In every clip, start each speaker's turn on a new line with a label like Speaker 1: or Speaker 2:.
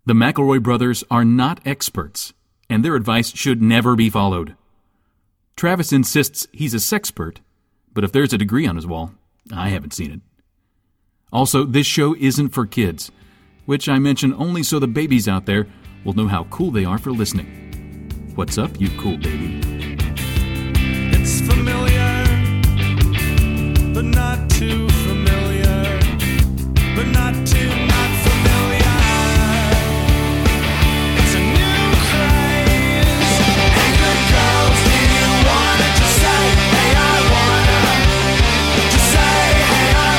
Speaker 1: The McElroy brothers are not experts, and their advice should never be followed. Travis insists he's a sexpert, but if there's a degree on his wall, I haven't seen it. Also, this show isn't for kids, which I mention only so the babies out there will know how cool they are for listening. What's up, you cool baby?
Speaker 2: It's familiar, but not too familiar, but not too not familiar. It's a new craze. Hey, good girls, do you wanna just say, hey, I wanna? Just say, hey, I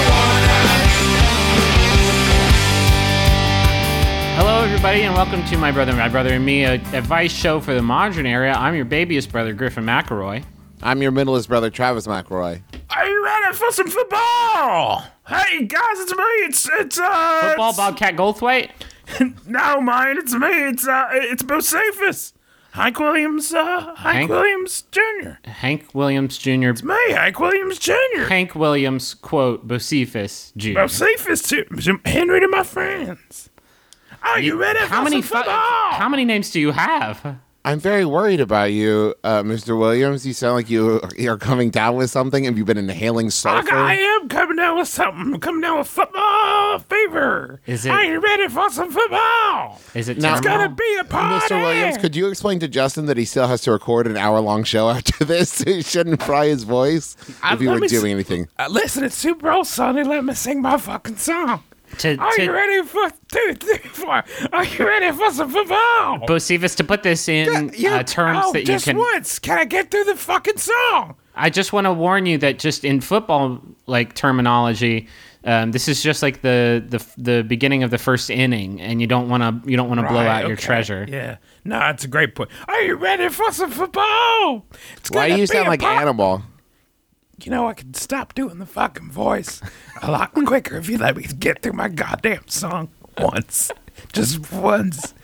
Speaker 2: wanna.
Speaker 3: Hello, everybody, and welcome to My Brother and Me, a advice show for the modern era. I'm your babyest brother, Griffin McElroy.
Speaker 4: I'm your middleest brother, Travis McElroy.
Speaker 5: Are you ready for some football? Hey guys, it's me. It's
Speaker 3: Football, Bobcat Goldthwait?
Speaker 5: No, mine. It's me. It's Bocephus. Hank Williams Jr.
Speaker 3: Hank Williams Jr.
Speaker 5: Me, Hank Williams Jr.
Speaker 3: Hank Williams, quote, Bocephus Jr.
Speaker 5: Bocephus too. Henry to my friends. Are you ready for some football?
Speaker 3: How many names do you have?
Speaker 4: I'm very worried about you, Mr. Williams. You sound like you're coming down with something. Have you been inhaling sulfur?
Speaker 5: I am coming down with something. I'm coming down with football fever. Are you ready for some football?
Speaker 3: Is it
Speaker 4: Now,
Speaker 5: It's gonna be a party.
Speaker 4: Mr. Williams, could you explain to Justin that he still has to record an hour-long show after this, so he shouldn't fry his voice if he were doing anything?
Speaker 5: Listen, it's Super Bowl Sunday. Let me sing my fucking song. Are you ready for 2, 3, 4? Are you ready for some football?
Speaker 3: Bocephus, to put this in terms that you
Speaker 5: just
Speaker 3: can...
Speaker 5: once. Can I get through the fucking song?
Speaker 3: I just want to warn you that just in football terminology, this is just like the beginning of the first inning, and you don't want to blow out your treasure.
Speaker 5: Yeah, no, that's a great point. Are you ready for some football?
Speaker 4: Why do you sound like Animal?
Speaker 5: You know, I can stop doing the fucking voice a lot quicker if you let me get through my goddamn song once. Just once.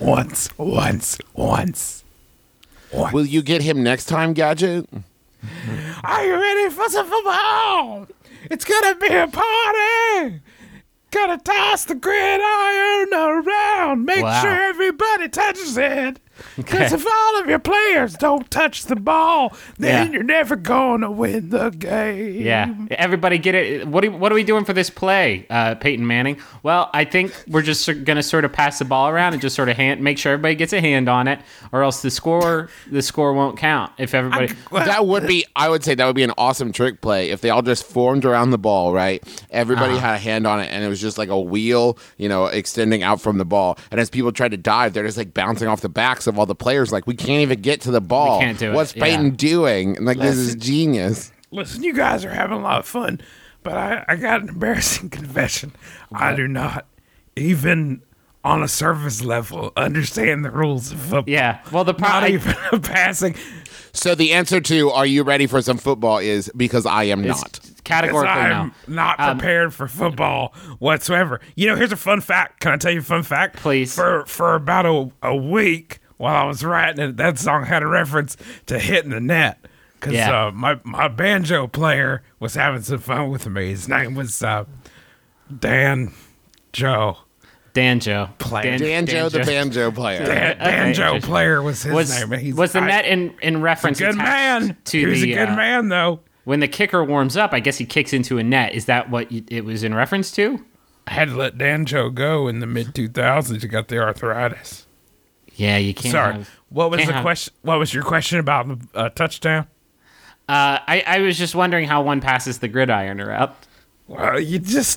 Speaker 4: Will you get him next time, Gadget?
Speaker 5: Are you ready for some football? It's gonna be a party. Gotta toss the gridiron around. Make sure everybody touches it. Because if all of your players don't touch the ball, then you're never gonna win the game.
Speaker 3: Yeah, everybody get it. What are we doing for this play, Peyton Manning? Well, I think we're just going to sort of pass the ball around and just sort of make sure everybody gets a hand on it, or else the score won't count. If everybody,
Speaker 4: I would say that would be an awesome trick play if they all just formed around the ball, right? Everybody had a hand on it, and it was just like a wheel, extending out from the ball. And as people tried to dive, they're just like bouncing off the backs of all the players. Like, we can't even get to the ball.
Speaker 3: We can't do it.
Speaker 4: What's Peyton doing? And this is genius.
Speaker 5: Listen, you guys are having a lot of fun, but I got an embarrassing confession. What? I do not, even on a surface level, understand the rules of football.
Speaker 3: Yeah, well,
Speaker 5: not even a passing.
Speaker 4: So the answer to "Are you ready for some football?" is because I am not.
Speaker 3: Categorically,
Speaker 5: I'm not prepared for football whatsoever. Here's a fun fact. Can I tell you a fun fact?
Speaker 3: Please.
Speaker 5: For about a week while I was writing it, that song had a reference to hitting the net. Because my banjo player was having some fun with me. His name was Dan Joe.
Speaker 3: Danjo.
Speaker 4: Danjo, the banjo player.
Speaker 5: Danjo player was his name.
Speaker 3: Was the net in reference
Speaker 5: to good man. He was a good man, though.
Speaker 3: When the kicker warms up, I guess he kicks into a net. Is that what it was in reference to?
Speaker 5: I had to let Danjo go in the mid-2000s. He got the arthritis.
Speaker 3: Yeah, you can't.
Speaker 5: Sorry. What was the question? What was your question about the touchdown?
Speaker 3: I was just wondering how one passes the gridiron route.
Speaker 5: Well, you just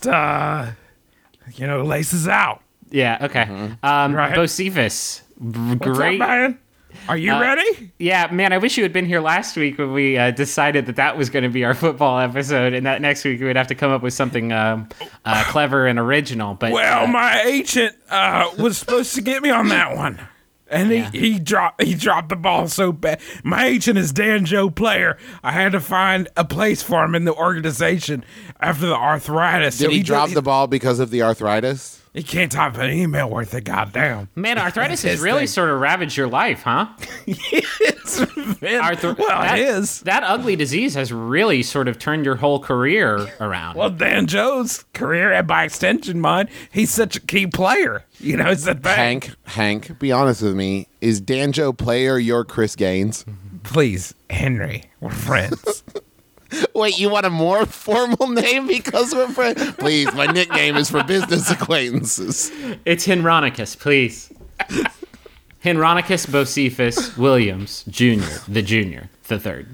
Speaker 5: laces out.
Speaker 3: Yeah. Okay.
Speaker 5: Right.
Speaker 3: Bocephus. Great.
Speaker 5: What's up, man? Are you ready?
Speaker 3: Yeah, man, I wish you had been here last week when we decided that was going to be our football episode, and that next week we would have to come up with something clever and original. But
Speaker 5: my agent was supposed to get me on that one. And he dropped the ball so bad. My agent is Danjo player. I had to find a place for him in the organization after the arthritis.
Speaker 4: Did he drop the ball because of the arthritis?
Speaker 5: He can't type an email worth of goddamn.
Speaker 3: Man, arthritis has really sort of ravaged your life, huh? Arthur,
Speaker 5: well,
Speaker 3: that,
Speaker 5: it is.
Speaker 3: That ugly disease has really sort of turned your whole career around.
Speaker 5: Well, Dan Joe's career, and by extension mine, he's such a key player. You know, it's that thing.
Speaker 4: Hank, be honest with me. Is Danjo Player your Chris Gaines?
Speaker 5: Please, Henry, we're friends.
Speaker 4: Wait, you want a more formal name because we're friends? Please, my nickname is for business acquaintances.
Speaker 3: It's Henronicus, please. Henronicus Bocephus Williams Jr., the third.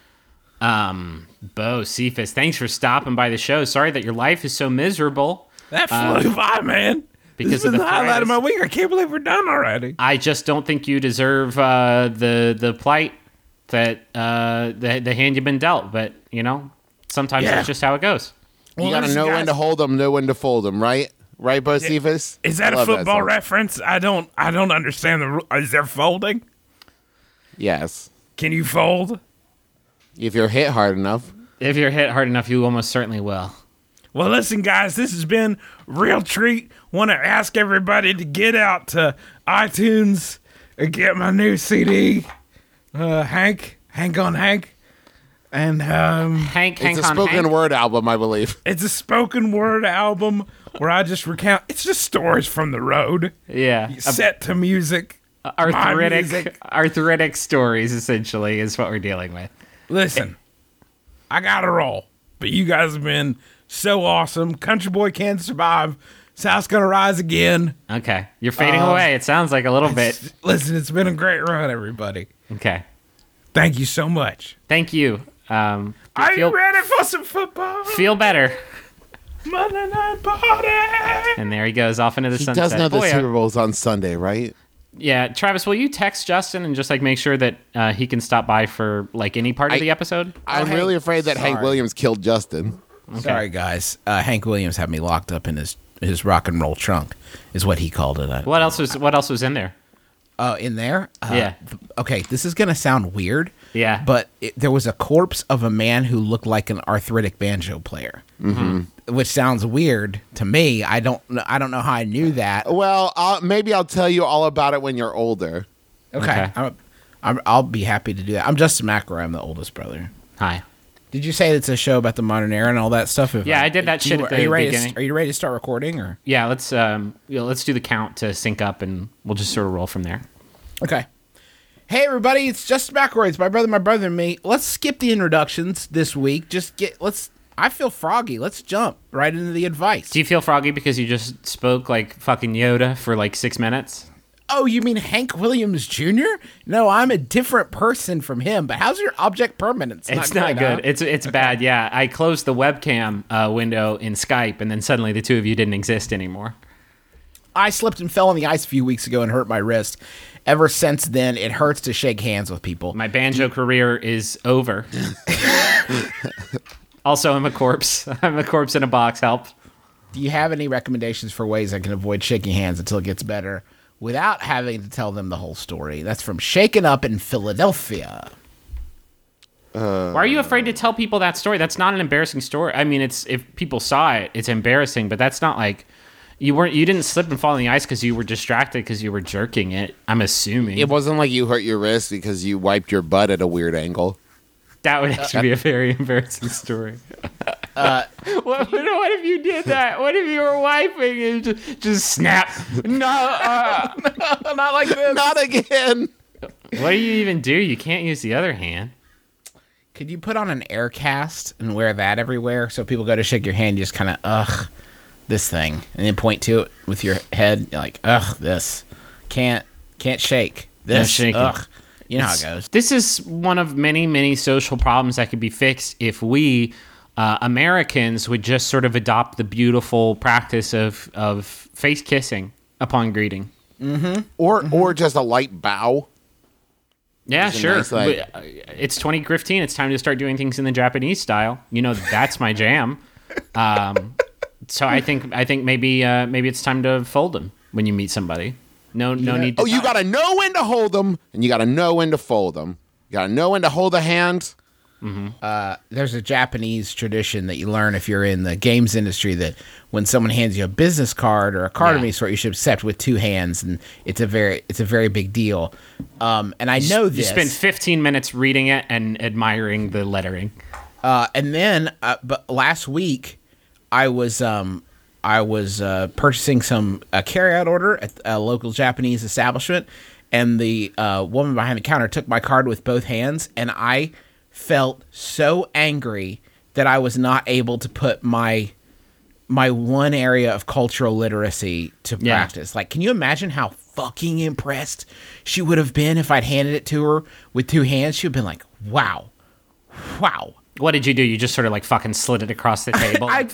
Speaker 3: Bocephus, thanks for stopping by the show. Sorry that your life is so miserable.
Speaker 5: That flew by, man.
Speaker 3: Because
Speaker 5: This
Speaker 3: of
Speaker 5: is
Speaker 3: the
Speaker 5: the highlight of my
Speaker 3: threats.
Speaker 5: week. I can't believe we're done already.
Speaker 3: I just don't think you deserve the plight that the hand you've been dealt. But, you know, sometimes
Speaker 5: Yeah.
Speaker 3: that's just how it goes.
Speaker 4: You got to
Speaker 5: listen,
Speaker 4: know when
Speaker 5: guys.
Speaker 4: to hold them, know when to fold them, right? Right, Bocephus?
Speaker 5: Is that a
Speaker 4: Love
Speaker 5: football
Speaker 4: song.
Speaker 5: reference? I don't understand the rule. Is there folding?
Speaker 4: Yes.
Speaker 5: Can you fold?
Speaker 4: If you're hit hard enough.
Speaker 3: If you're hit hard enough, you almost certainly will.
Speaker 5: Well, listen, guys, this has been a real treat. Want to ask everybody to get out to iTunes and get my new CD, Hank on Hank. And
Speaker 3: Hank
Speaker 4: It's a
Speaker 3: on
Speaker 4: spoken
Speaker 3: Hank.
Speaker 4: word album, I believe.
Speaker 5: it's a spoken word album where I just recount. It's just stories from the road,
Speaker 3: Yeah.
Speaker 5: set to music. my music.
Speaker 3: Arthritic stories, essentially, is what we're dealing with.
Speaker 5: Listen, I got to roll, but you guys have been so awesome. Country Boy Can't Survive. South's gonna rise again.
Speaker 3: Okay. You're fading away. It sounds like a little bit.
Speaker 5: Listen, it's been a great run, everybody.
Speaker 3: Okay.
Speaker 5: Thank you so much.
Speaker 3: Thank you.
Speaker 5: Are
Speaker 3: feel,
Speaker 5: you ready for some football?
Speaker 3: feel better.
Speaker 5: Monday night party.
Speaker 3: And there he goes off into the
Speaker 4: He
Speaker 3: sunset.
Speaker 4: does know the
Speaker 3: Boy,
Speaker 4: Super Bowl's on Sunday, right?
Speaker 3: yeah, Travis, will you text Justin and just like make sure that he can stop by for like any part of the episode?
Speaker 4: I'm
Speaker 5: Hank,
Speaker 4: really afraid that Hank
Speaker 5: sorry.
Speaker 4: Williams killed Justin.
Speaker 5: Sorry, guys. Hank Williams had me locked up in his rock and roll trunk, is what he called it.
Speaker 3: What else was in there?
Speaker 5: In there?
Speaker 3: Yeah.
Speaker 5: Okay, this is gonna sound weird.
Speaker 3: Yeah.
Speaker 5: But there was a corpse of a man who looked like an arthritic banjo player. Mm-hmm. Which sounds weird to me. I don't know how I knew that.
Speaker 4: Well, maybe I'll tell you all about it when you're older.
Speaker 5: Okay. I'll be happy to do that. I'm Justin McElroy. I'm the oldest brother.
Speaker 3: Hi.
Speaker 5: Did you say it's a show about the modern era and all that stuff?
Speaker 3: Yeah, I did that shit at the beginning.
Speaker 5: Are you ready to start recording? Or
Speaker 3: Yeah, let's do the count to sync up, and we'll just sort of roll from there.
Speaker 5: okay. Hey everybody, it's Justin McElroy. It's my brother, and me. Let's skip the introductions this week. I feel froggy. Let's jump right into the advice.
Speaker 3: Do you feel froggy because you just spoke like fucking Yoda for like 6 minutes?
Speaker 5: Oh, you mean Hank Williams Jr.? No, I'm a different person from him. But how's your object permanence?
Speaker 3: It's not good. It's bad. Yeah, I closed the webcam window in Skype, and then suddenly the two of you didn't exist anymore.
Speaker 5: I slipped and fell on the ice a few weeks ago and hurt my wrist. Ever since then, it hurts to shake hands with people.
Speaker 3: My banjo career is over. Also, I'm a corpse. I'm a corpse in a box. Help.
Speaker 5: Do you have any recommendations for ways I can avoid shaking hands until it gets better without having to tell them the whole story? That's from Shaken Up in Philadelphia.
Speaker 3: Why are you afraid to tell people that story? That's not an embarrassing story. I mean, it's if people saw it, it's embarrassing, but that's not like you didn't slip and fall on the ice because you were distracted because you were jerking it. I'm assuming
Speaker 4: It wasn't like you hurt your wrist because you wiped your butt at a weird angle.
Speaker 3: that would actually be a very embarrassing story. What if you did that? What if you were wiping and just snap? No,
Speaker 5: Not like this.
Speaker 4: Not again.
Speaker 3: what do you even do? You can't use the other hand.
Speaker 5: Could you put on an air cast and wear that everywhere so people go to shake your hand, you just kind of, this thing, and then point to it with your head, you're like, this. Can't shake. This,
Speaker 3: No shaking.
Speaker 5: You know how it goes.
Speaker 3: This is one of many, many social problems that could be fixed if we Americans would just sort of adopt the beautiful practice of face kissing upon greeting.
Speaker 4: Or just a light bow.
Speaker 3: Yeah,
Speaker 4: It's a
Speaker 3: sure.
Speaker 4: nice, like-
Speaker 3: But, it's 2015. It's time to start doing things in the Japanese style. You know, that's my jam. So I think maybe it's time to fold them when you meet somebody. No need to.
Speaker 4: Oh, you got to know when to hold them, and you got to know when to fold them. You got to know when to hold a hand,
Speaker 5: there's a Japanese tradition that you learn if you're in the games industry that when someone hands you a business card or a card of any sort, you should accept with two hands, and it's a very big deal. And I know this.
Speaker 3: You spend 15 minutes reading it and admiring the lettering.
Speaker 5: And then, but last week, I was purchasing some carryout order at a local Japanese establishment, and the woman behind the counter took my card with both hands, and I felt so angry that I was not able to put my one area of cultural literacy to practice. Like, can you imagine how fucking impressed she would have been if I'd handed it to her with two hands? She would have been like, wow.
Speaker 3: What did you do? You just sort of like fucking slid it across the table?
Speaker 5: I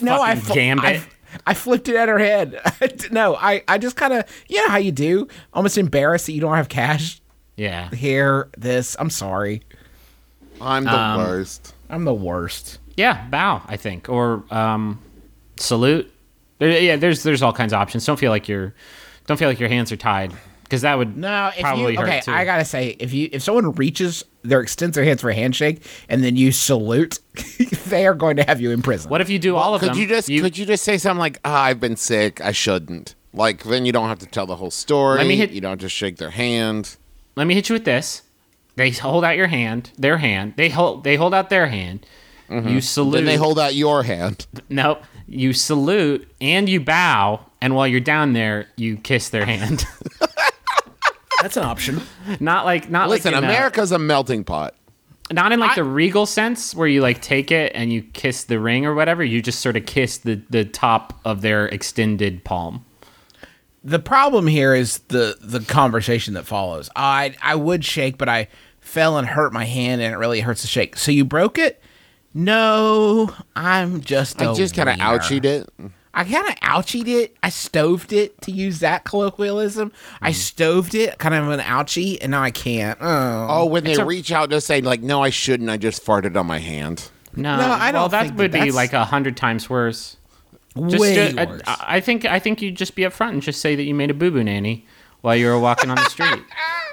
Speaker 5: flipped it at her head. No, I just kind of, you know how you do? Almost embarrassed that you don't have cash.
Speaker 3: Yeah.
Speaker 5: Here, this. I'm sorry.
Speaker 4: I'm the worst.
Speaker 5: I'm the worst.
Speaker 3: Yeah, bow, I think. Or salute. There's all kinds of options. Don't feel like your hands are tied. Because that would probably hurt too.
Speaker 5: I gotta say, if someone extends their hands for a handshake, and then you salute, they are going to have you in prison.
Speaker 3: What if you do all of them?
Speaker 4: Could you just say something like, I've been sick, I shouldn't. Like, then you don't have to tell the whole story. You don't just shake their hand.
Speaker 3: Let me hit you with this. They hold out their hand. They hold out their hand. Mm-hmm. You salute.
Speaker 4: Then they hold out your hand.
Speaker 3: Nope. You salute and you bow, and while you're down there, you kiss their hand.
Speaker 5: That's an option.
Speaker 4: Listen, America's a melting pot.
Speaker 3: Not in the regal sense where you like take it and you kiss the ring or whatever. You just sort of kiss the top of their extended palm.
Speaker 5: The problem here is the conversation that follows. I would shake, but I fell and hurt my hand, and it really hurts to shake. So you broke it? No, I just kind of
Speaker 4: ouchied it.
Speaker 5: I kind of ouchied it. I stoved it, to use that colloquialism. I stoved it, kind of an ouchie, and now I can't. Oh,
Speaker 4: when they reach out to say, like, no, I shouldn't, I just farted on my hand.
Speaker 3: No, I don't think that would be like 100 times worse. Way worse. I think you'd just be upfront and just say that you made a boo-boo nanny while you were walking on the street.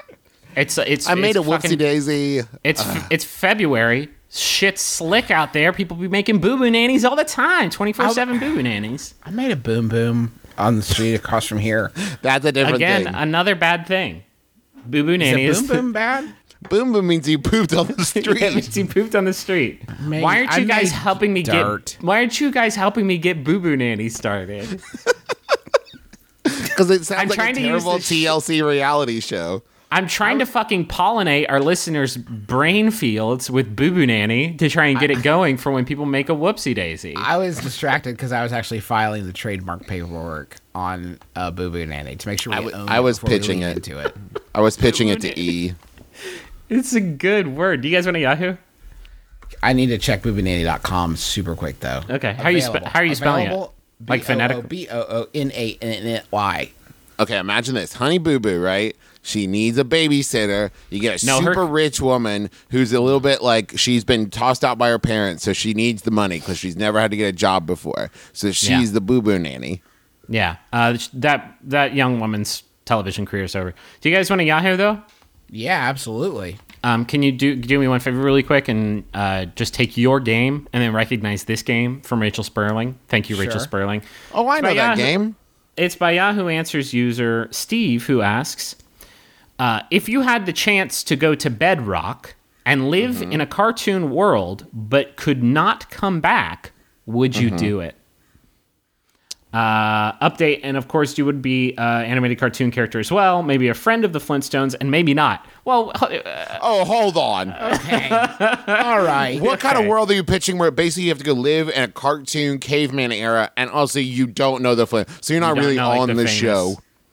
Speaker 3: I
Speaker 4: made a whoopsie daisy.
Speaker 3: It's February. Shit's slick out there. People be making boo-boo nannies all the time. 24/7 boo-boo nannies.
Speaker 5: I made a boom on the street across from here.
Speaker 4: That's a different thing.
Speaker 3: Again, another bad thing. Boo-boo nanny is
Speaker 5: boom bad?
Speaker 4: Boom boom means you pooped on the street.
Speaker 3: Yeah, it means you pooped on the street. Why aren't you guys helping me get boo-boo nanny started?
Speaker 4: Because it sounds like a terrible TLC reality show.
Speaker 3: I'm trying to fucking pollinate our listeners' brain fields with Boo Boo Nanny to try and get it going for when people make a whoopsie daisy.
Speaker 5: I was distracted because I was actually filing the trademark paperwork on Boo Boo Nanny to make sure
Speaker 4: I was pitching it to it. I was pitching it to E.
Speaker 3: It's a good word. Do you guys want a Yahoo?
Speaker 5: I need to check booboonanny.com super quick though.
Speaker 3: Okay. How are you spelling it? Like phonetic?
Speaker 5: BOOBOONANNY.
Speaker 4: Okay, imagine this. Honey Boo Boo, right? She needs a babysitter. You get a super rich woman who's a little bit like she's been tossed out by her parents, so she needs the money because she's never had to get a job before. So she's the Boo Boo Nanny.
Speaker 3: Yeah, that young woman's television career is over. Do you guys want a Yahoo though?
Speaker 5: Yeah, absolutely.
Speaker 3: Can you do me one favor really quick and just take your game and then recognize this game from Rachel Sperling? Thank you, Rachel Sperling.
Speaker 4: Oh, I know that game.
Speaker 3: It's by Yahoo Answers user Steve, who asks, if you had the chance to go to Bedrock and live in a cartoon world but could not come back, would you do it? Update, and of course you would be animated cartoon character as well, maybe a friend of the Flintstones, and maybe not. Well,
Speaker 4: hold on.
Speaker 5: Okay. All right.
Speaker 4: What kind of world are you pitching where basically you have to go live in a cartoon caveman era and also you don't know the Flint, so you're not really on the show?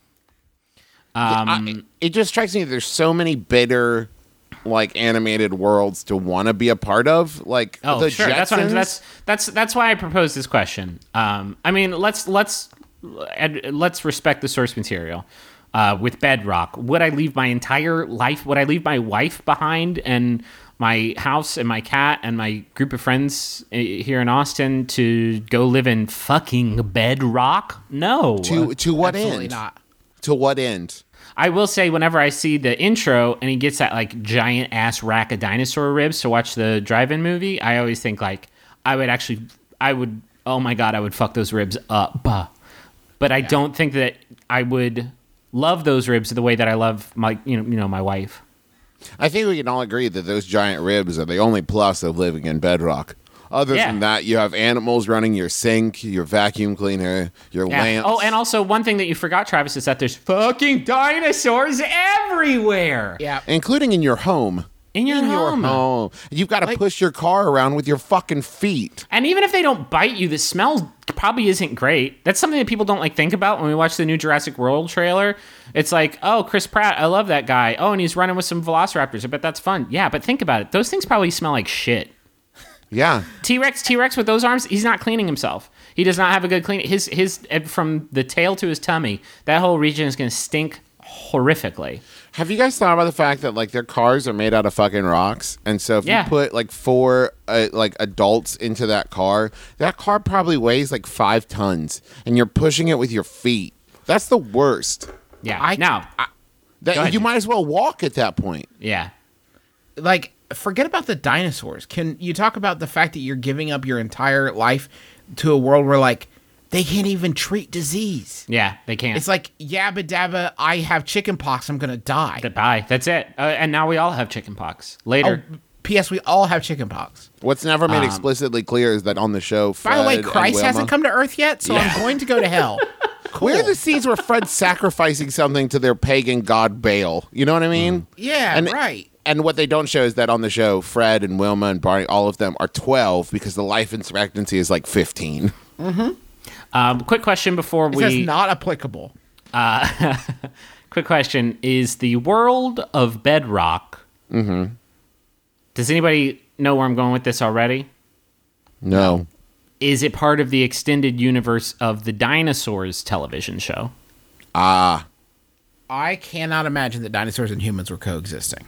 Speaker 4: It just strikes me that there's so many bitter like animated worlds to want to be a part of, like the Jetsons.
Speaker 3: That's why I proposed this question. I mean, let's respect the source material. With Bedrock, would I leave my entire life? Would I leave my wife behind and my house and my cat and my group of friends here in Austin to go live in fucking Bedrock? No.
Speaker 4: To what
Speaker 5: Absolutely
Speaker 4: end?
Speaker 5: not.
Speaker 4: To what end?
Speaker 3: I will say, whenever I see the intro and he gets that like giant ass rack of dinosaur ribs to watch the drive-in movie, I always think like I would. Oh my god, I would fuck those ribs up. But I don't think that I would love those ribs the way that I love my my wife.
Speaker 4: I think we can all agree that those giant ribs are the only plus of living in Bedrock. Other than that, you have animals running your sink, your vacuum cleaner, your lamps.
Speaker 3: Oh, and also one thing that you forgot, Travis, is that there's fucking dinosaurs everywhere.
Speaker 5: Yeah.
Speaker 4: Including in your home.
Speaker 3: In your home.
Speaker 4: Oh, you've got to push your car around with your fucking feet.
Speaker 3: And even if they don't bite you, the smell probably isn't great. That's something that people don't like think about when we watch the new Jurassic World trailer. It's like, oh, Chris Pratt, I love that guy. Oh, and he's running with some velociraptors. I bet that's fun. Yeah, but think about it. Those things probably smell like shit.
Speaker 4: Yeah.
Speaker 3: T-Rex with those arms, he's not cleaning himself. He does not have a good clean. His from the tail to his tummy, that whole region is going to stink horrifically.
Speaker 4: Have you guys thought about the fact that like their cars are made out of fucking rocks, and so if you put like 4 like adults into that car probably weighs like 5 tons, and you're pushing it with your feet. That's the worst.
Speaker 3: Yeah.
Speaker 4: You might as well walk at that point.
Speaker 3: Yeah.
Speaker 5: Like, forget about the dinosaurs. Can you talk about the fact that you're giving up your entire life to a world where like they can't even treat disease?
Speaker 3: Yeah, they can't.
Speaker 5: It's like, yabba dabba, I have chicken pox, I'm gonna die.
Speaker 3: Goodbye. That's it. And now we all have chicken pox. Later.
Speaker 5: Oh, P.S. We all have chicken pox.
Speaker 4: What's never made explicitly clear is that on the show, Fred
Speaker 5: By the way,
Speaker 4: and
Speaker 5: Christ
Speaker 4: Wilma,
Speaker 5: hasn't come to Earth yet, so I'm going to go to hell. Cool.
Speaker 4: Where are the scenes where Fred's sacrificing something to their pagan god Baal? You know what I mean?
Speaker 5: Yeah, right.
Speaker 4: And what they don't show is that on the show, Fred and Wilma and Barney, all of them are 12 because the life expectancy is like 15.
Speaker 3: Quick question before
Speaker 5: It says not applicable.
Speaker 3: Quick question. Is the world of Bedrock... Mm-hmm. Does anybody know where I'm going with this already?
Speaker 4: No.
Speaker 3: Is it part of the extended universe of the Dinosaurs television show?
Speaker 5: I cannot imagine that dinosaurs and humans were coexisting.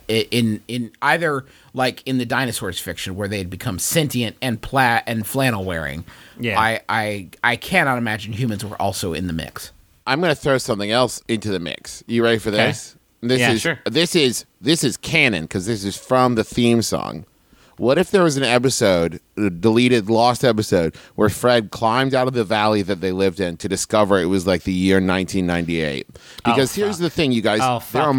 Speaker 5: In either like in the dinosaurs fiction where they had become sentient and flannel wearing. Yeah. I cannot imagine humans were also in the mix.
Speaker 4: I'm going to throw something else into the mix. You ready for this?
Speaker 3: Sure.
Speaker 4: This is canon because this is from the theme song. What if there was an episode, a deleted, lost episode, where Fred climbed out of the valley that they lived in to discover it was like the year 1998? Because here's the thing, you guys. They're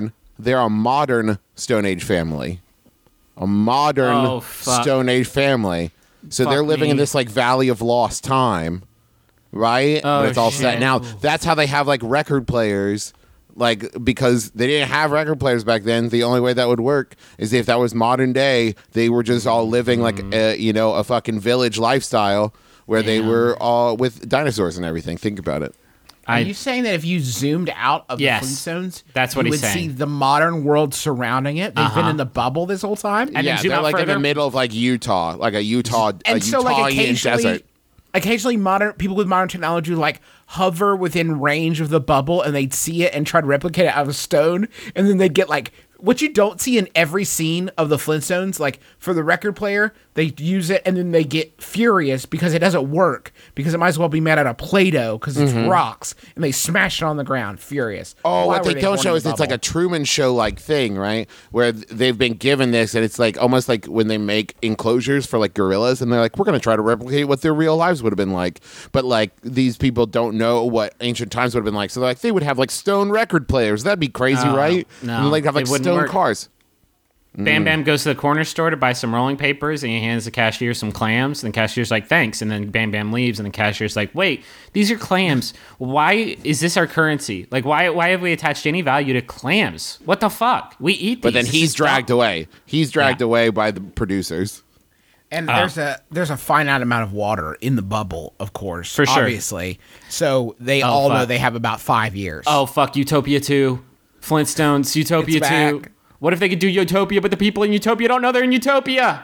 Speaker 4: a modern Stone Age family. A modern Stone Age family. So they're living in this like valley of lost time, right? But it's all set. Now, that's how they have like record players. Like, because they didn't have record players back then, the only way that would work is if that was modern day, they were just all living like, a fucking village lifestyle where they were all with dinosaurs and everything. Think about it.
Speaker 5: Are you saying that if you zoomed out of the Flintstones,
Speaker 3: that's what
Speaker 5: you
Speaker 3: he's
Speaker 5: would
Speaker 3: saying.
Speaker 5: see the modern world surrending it? They've been in the bubble this whole time?
Speaker 3: And then zoom
Speaker 4: they're
Speaker 3: out
Speaker 4: like in
Speaker 3: further.
Speaker 4: the middle of like Utah, like a Utah desert.
Speaker 5: Occasionally, modern people with modern technology like hover within range of the bubble, and they'd see it and try to replicate it out of stone, and then they'd get like what you don't see in every scene of the Flintstones. Like for the record player, they use it, and then they get furious because it doesn't work because it might as well be made out of Play-Doh because it's rocks, and they smash it on the ground, furious.
Speaker 4: Oh,
Speaker 5: Why
Speaker 4: what
Speaker 5: were
Speaker 4: they don't
Speaker 5: born
Speaker 4: show
Speaker 5: in
Speaker 4: is
Speaker 5: the
Speaker 4: it's like a
Speaker 5: bubble?
Speaker 4: Truman Show like thing, right? Where they've been given this, and it's like almost like when they make enclosures for like gorillas, and they're like, we're going to try to replicate what their real lives would have been like. But like these people don't know what ancient times would have been like, so they're like, they would have like stone record players. That'd be crazy, right?
Speaker 3: No,
Speaker 4: and they'd have like
Speaker 3: it wouldn't
Speaker 4: stone
Speaker 3: work.
Speaker 4: cars.
Speaker 3: Bam Bam goes to the corner store to buy some rolling papers, and he hands the cashier some clams. And the cashier's like, thanks. And then Bam Bam leaves, and the cashier's like, wait, these are clams. Why is this our currency? Like, why have we attached any value to clams? What the fuck? We eat these.
Speaker 4: But then
Speaker 3: This
Speaker 4: he's
Speaker 3: is
Speaker 4: dragged
Speaker 3: dumb.
Speaker 4: away. He's dragged away by the producers.
Speaker 5: And there's a finite amount of water in the bubble, of course,
Speaker 3: For sure.
Speaker 5: obviously. So they all know
Speaker 3: fuck.
Speaker 5: they have about 5 years.
Speaker 3: Oh, fuck, Utopia 2. Flintstones, Utopia
Speaker 5: It's
Speaker 3: 2.
Speaker 5: back.
Speaker 3: What if they could do Utopia, but the people in Utopia don't know they're in Utopia?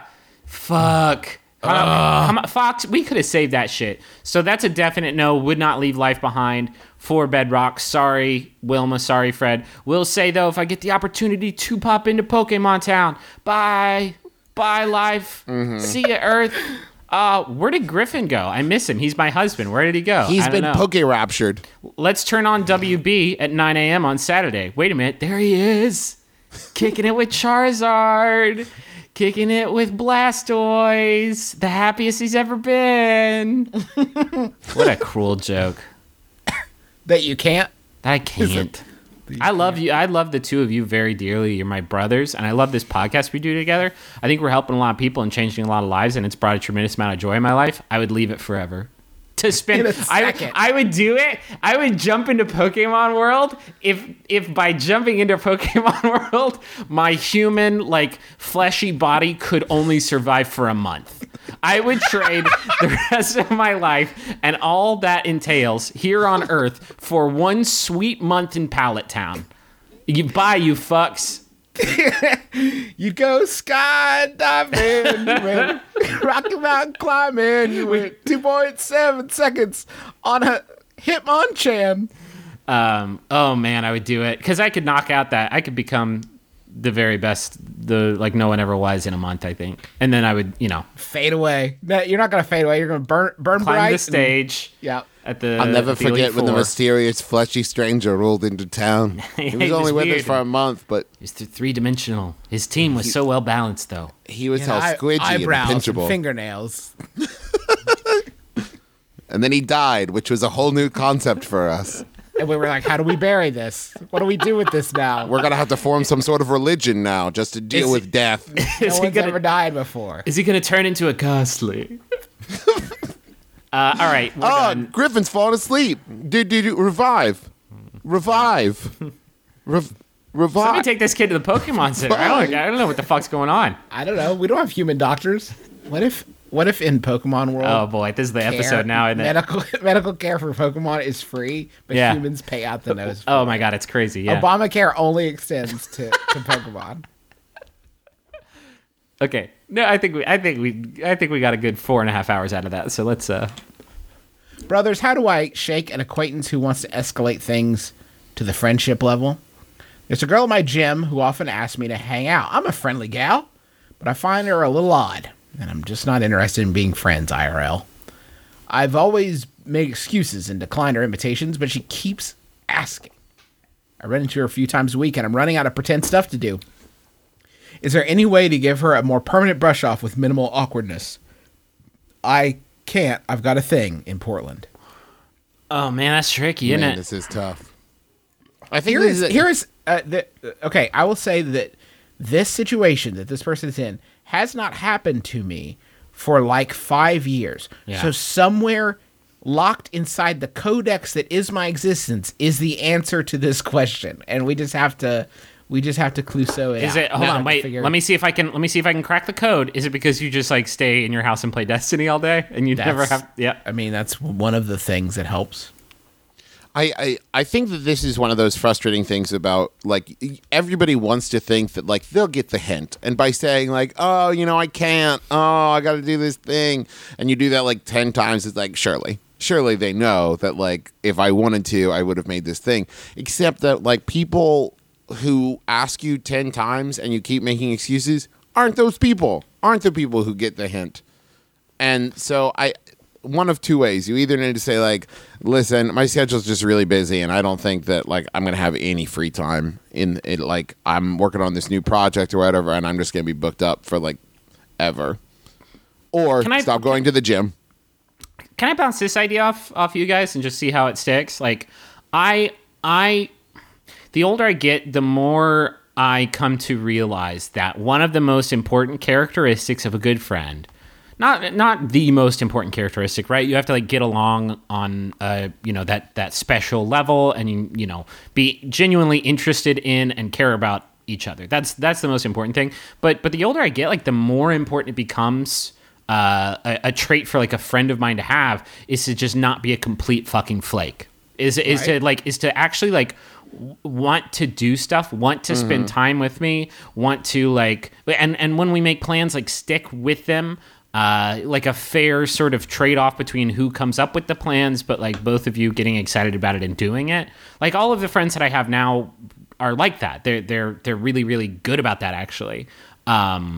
Speaker 3: Fuck. Come on, Fox, we could have saved that shit. So that's a definite no, would not leave life behind for Bedrock. Sorry, Wilma. Sorry, Fred. Will say, though, if I get the opportunity to pop into Pokemon Town, bye. Bye, life. See ya, Earth. Where did Griffin go? I miss him. He's my husband. Where did he go?
Speaker 4: He's
Speaker 3: I don't
Speaker 4: been
Speaker 3: know.
Speaker 4: poke raptured.
Speaker 3: Let's turn on WB at 9 a.m. on Saturday. Wait a minute. There he is. Kicking it with Charizard. Kicking it with Blastoise. The happiest he's ever been. What a cruel joke.
Speaker 5: That you can't.
Speaker 3: I can't. I love you. I love the two of you very dearly. You're my brothers, and I love this podcast we do together. I think we're helping a lot of people and changing a lot of lives, and it's brought a tremendous amount of joy in my life. I would leave it forever. To spend,
Speaker 5: In a second.
Speaker 3: I would do it. I would jump into Pokemon World if by jumping into Pokemon World, my human like fleshy body could only survive for a month. I would trade the rest of my life and all that entails here on Earth for one sweet month in Pallet Town. You fucks.
Speaker 5: You'd go skydiving, you went Rocky Mountain climbing, you went 2.7 seconds on a Hitmonchan.
Speaker 3: Oh man, I would do it because I could knock out that. I could become the very best, like no one ever was in a month, I think. And then I would,
Speaker 5: Fade away. No, you're not gonna fade away. You're gonna burn
Speaker 3: climb
Speaker 5: bright.
Speaker 3: the stage.
Speaker 5: Yeah.
Speaker 3: At the.
Speaker 4: I'll never
Speaker 3: at the
Speaker 4: forget
Speaker 3: Elite
Speaker 4: when the
Speaker 3: Four.
Speaker 4: mysterious fleshy stranger rolled into town. He
Speaker 3: He
Speaker 4: was only
Speaker 3: was
Speaker 4: with us
Speaker 3: weird.
Speaker 4: for a month, but
Speaker 3: He's three-dimensional. His team was so well balanced, though.
Speaker 4: he was
Speaker 5: And
Speaker 4: all squidgy and
Speaker 5: eyebrows and
Speaker 4: pinchable.
Speaker 5: fingernails.
Speaker 4: And then he died, which was a whole new concept for us.
Speaker 5: And we were like, how do we bury this? What do we do with this now?
Speaker 4: We're gonna have to form some sort of religion now just to deal with death.
Speaker 5: No
Speaker 3: Is he
Speaker 5: one's
Speaker 3: gonna-
Speaker 5: ever died before.
Speaker 3: Is he going to turn into a ghastly? All right, we're
Speaker 4: Oh,
Speaker 3: done.
Speaker 4: Griffin's falling asleep. Dude, revive. Revive.
Speaker 3: Let me
Speaker 4: Revive.
Speaker 3: take this kid to the Pokemon Center. I don't know what the fuck's going on.
Speaker 5: I don't know. We don't have human doctors. What if in Pokemon World?
Speaker 3: Oh boy, this is the episode now, isn't it?
Speaker 5: medical care for Pokemon is free, but
Speaker 3: Yeah.
Speaker 5: humans pay out the nose.
Speaker 3: Oh my god, it's crazy. Yeah.
Speaker 5: Obamacare only extends to Pokemon.
Speaker 3: Okay. No, I think we got a good 4.5 hours out of that. So let's.
Speaker 5: Brothers, how do I shake an acquaintance who wants to escalate things to the friendship level? There's a girl at my gym who often asks me to hang out. I'm a friendly gal, but I find her a little odd, and I'm just not interested in being friends IRL. I've always made excuses and declined her invitations, but she keeps asking. I run into her a few times a week, and I'm running out of pretend stuff to do. Is there any way to give her a more permanent brush off with minimal awkwardness? I can't. I've got a thing in Portland.
Speaker 3: Oh man, that's tricky, isn't
Speaker 4: Man,
Speaker 3: it?
Speaker 4: this is tough. I think
Speaker 5: Okay, I will say that this situation that this person is in has not happened to me for like 5 years.
Speaker 3: Yeah.
Speaker 5: So somewhere locked inside the codex that is my existence is the answer to this question, and we just have to Clouseau it.
Speaker 3: Is
Speaker 5: out.
Speaker 3: it? Hold
Speaker 5: Now
Speaker 3: on, wait.
Speaker 5: figure-
Speaker 3: Let me see if I can crack the code. Is it because you just like stay in your house and play Destiny all day and you never
Speaker 5: That's-
Speaker 3: have? Yeah.
Speaker 5: I mean, that's one of the things that helps.
Speaker 4: I think that this is one of those frustrating things about like everybody wants to think that like they'll get the hint, and by saying like, oh, I can't, oh, I got to do this thing, and you do that like 10 times, it's like surely they know that like if I wanted to, I would have made this thing. Except that like people who ask you 10 times and you keep making excuses aren't the people who get the hint. And so one of two ways. You either need to say like, listen, my schedule's just really busy and I don't think that like I'm going to have any free time in it. Like I'm working on this new project or whatever, and I'm just going to be booked up for like ever. Or
Speaker 3: Can I-
Speaker 4: stop going to the gym.
Speaker 3: Can I bounce this idea off you guys and just see how it sticks? Like, the older I get, the more I come to realize that one of the most important characteristics of a good friend, not the most important characteristic, right? You have to like get along on that special level, and you be genuinely interested in and care about each other. That's the most important thing. But the older I get, like the more important it becomes. A trait for like a friend of mine to have is to just not be a complete fucking flake. Is to actually like want to do stuff, want to spend time with me, want to like, and when we make plans, like stick with them. Like a fair sort of trade-off between who comes up with the plans, but like both of you getting excited about it and doing it. Like all of the friends that I have now are like that. They're really, really good about that actually.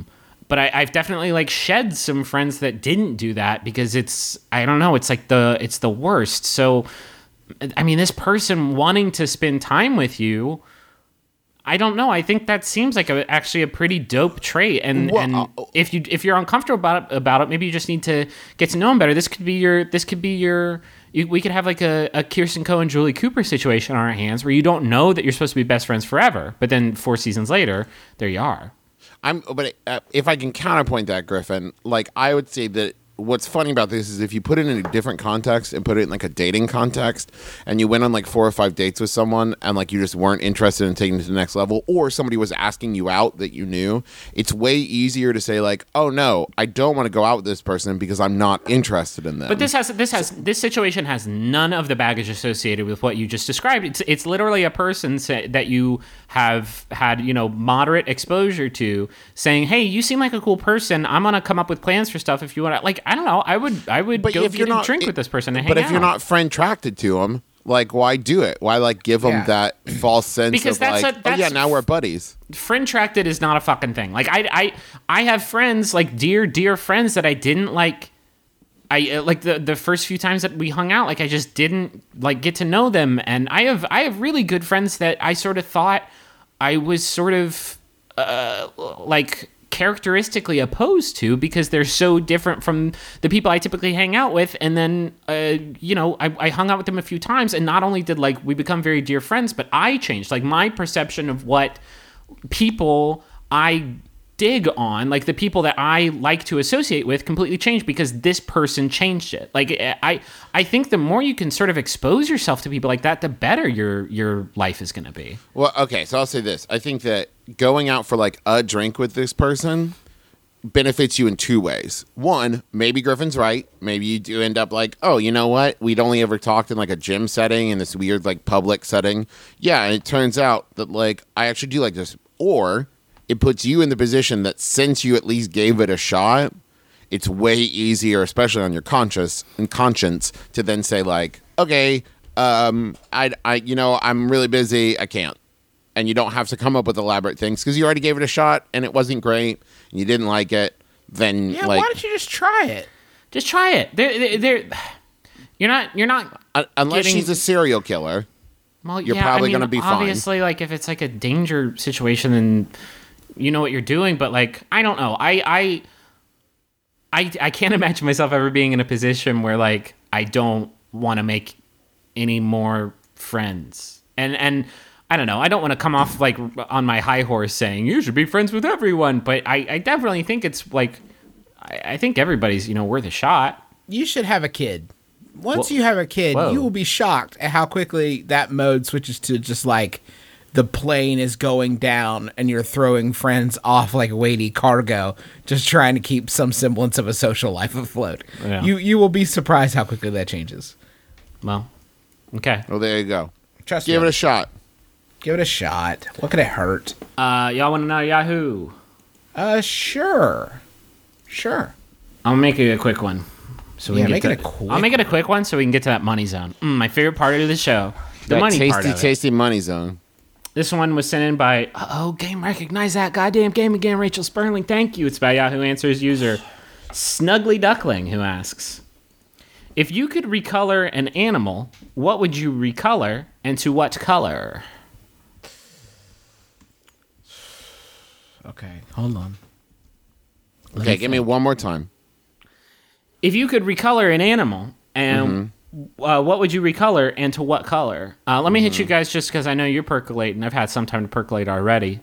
Speaker 3: but I've definitely like shed some friends that didn't do that because I don't know, it's like it's the worst. So, I mean, this person wanting to spend time with you, I don't know. I think that seems like actually a pretty dope trait. And if you're uncomfortable about it, maybe you just need to get to know him better. This could be your. We could have like a Kirsten Coe and Julie Cooper situation on our hands where you don't know that you're supposed to be best friends forever, but then 4 seasons later, there you are.
Speaker 4: But if I can counterpoint that, Griffin, like I would say that what's funny about this is if you put it in a different context and put it in like a dating context and you went on like 4 or 5 dates with someone and like you just weren't interested in taking it to the next level, or somebody was asking you out that you knew, it's way easier to say like, oh no, I don't want to go out with this person because I'm not interested in them.
Speaker 3: But this situation has none of the baggage associated with what you just described. It's literally a person that you have had, moderate exposure to saying, hey, you seem like a cool person. I'm going to come up with plans for stuff if you want to, like, I don't know. I would
Speaker 4: but
Speaker 3: go
Speaker 4: if
Speaker 3: get
Speaker 4: you're
Speaker 3: a drink with this person and hang
Speaker 4: But
Speaker 3: out.
Speaker 4: if you're not friend attracted to them, like, why do it? Why, like, give them that false sense
Speaker 3: because
Speaker 4: of, like, oh, yeah, now we're buddies.
Speaker 3: Friend attracted is not a fucking thing. Like, I have friends, like, dear friends that I didn't, like, like, the first few times that we hung out, like, I just didn't, like, get to know them. And I have really good friends that I sort of thought I was sort of, like, characteristically opposed to because they're so different from the people I typically hang out with. And then, I hung out with them a few times, and not only did like we become very dear friends, but I changed. Like my perception of what people I dig on, like the people that I like to associate with, completely changed because this person changed it. Like I think the more you can sort of expose yourself to people like that, the better your life is going to be.
Speaker 4: Well, okay, so I'll say this. I think that going out for like a drink with this person benefits you in 2 ways. One, maybe Griffin's right. Maybe you do end up like, oh, you know what? We'd only ever talked in like a gym setting, in this weird like public setting. Yeah, and it turns out that like I actually do like this. Or it puts you in the position that since you at least gave it a shot, it's way easier, especially on your conscience, to then say like, okay, I'm really busy, I can't. And you don't have to come up with elaborate things because you already gave it a shot and it wasn't great and you didn't like it. Then
Speaker 5: why don't you just try it?
Speaker 3: Just try it. You're not
Speaker 4: unless she's a serial killer.
Speaker 3: Well,
Speaker 4: you're probably going to be fine.
Speaker 3: Obviously, like if it's like a danger situation, then you know what you're doing. But like, I don't know. I can't imagine myself ever being in a position where like I don't want to make any more friends. And I don't know. I don't want to come off like on my high horse saying you should be friends with everyone. But I definitely think it's like I think everybody's worth a shot.
Speaker 5: You should have a kid. Once you have a kid, you will be shocked at how quickly that mode switches to just like the plane is going down and you're throwing friends off like weighty cargo, just trying to keep some semblance of a social life afloat.
Speaker 3: Yeah.
Speaker 5: You will be surprised how quickly that changes.
Speaker 3: Well, okay.
Speaker 4: Well, there you go.
Speaker 5: Trust
Speaker 4: Give
Speaker 5: me.
Speaker 4: it a shot.
Speaker 5: Give it a shot. What could it hurt?
Speaker 3: Y'all want to know Yahoo?
Speaker 5: Sure.
Speaker 3: I'll make it a quick one. So we can
Speaker 5: make
Speaker 3: get
Speaker 5: it a quick
Speaker 3: I'll make it a quick one so we can get to that money zone. My favorite part of the show. The
Speaker 4: That
Speaker 3: money part of it.
Speaker 4: tasty money zone.
Speaker 3: This one was sent in by, game recognize that goddamn game again, Rachel Sperling. Thank you. It's by Yahoo Answers user Snuggly Duckling, who asks, if you could recolor an animal, what would you recolor and to what color?
Speaker 5: Okay, hold on.
Speaker 4: Okay, give me one more time.
Speaker 3: If you could recolor an animal, and what would you recolor and to what color? Let me hit you guys just because I know you're percolating. I've had some time to percolate already.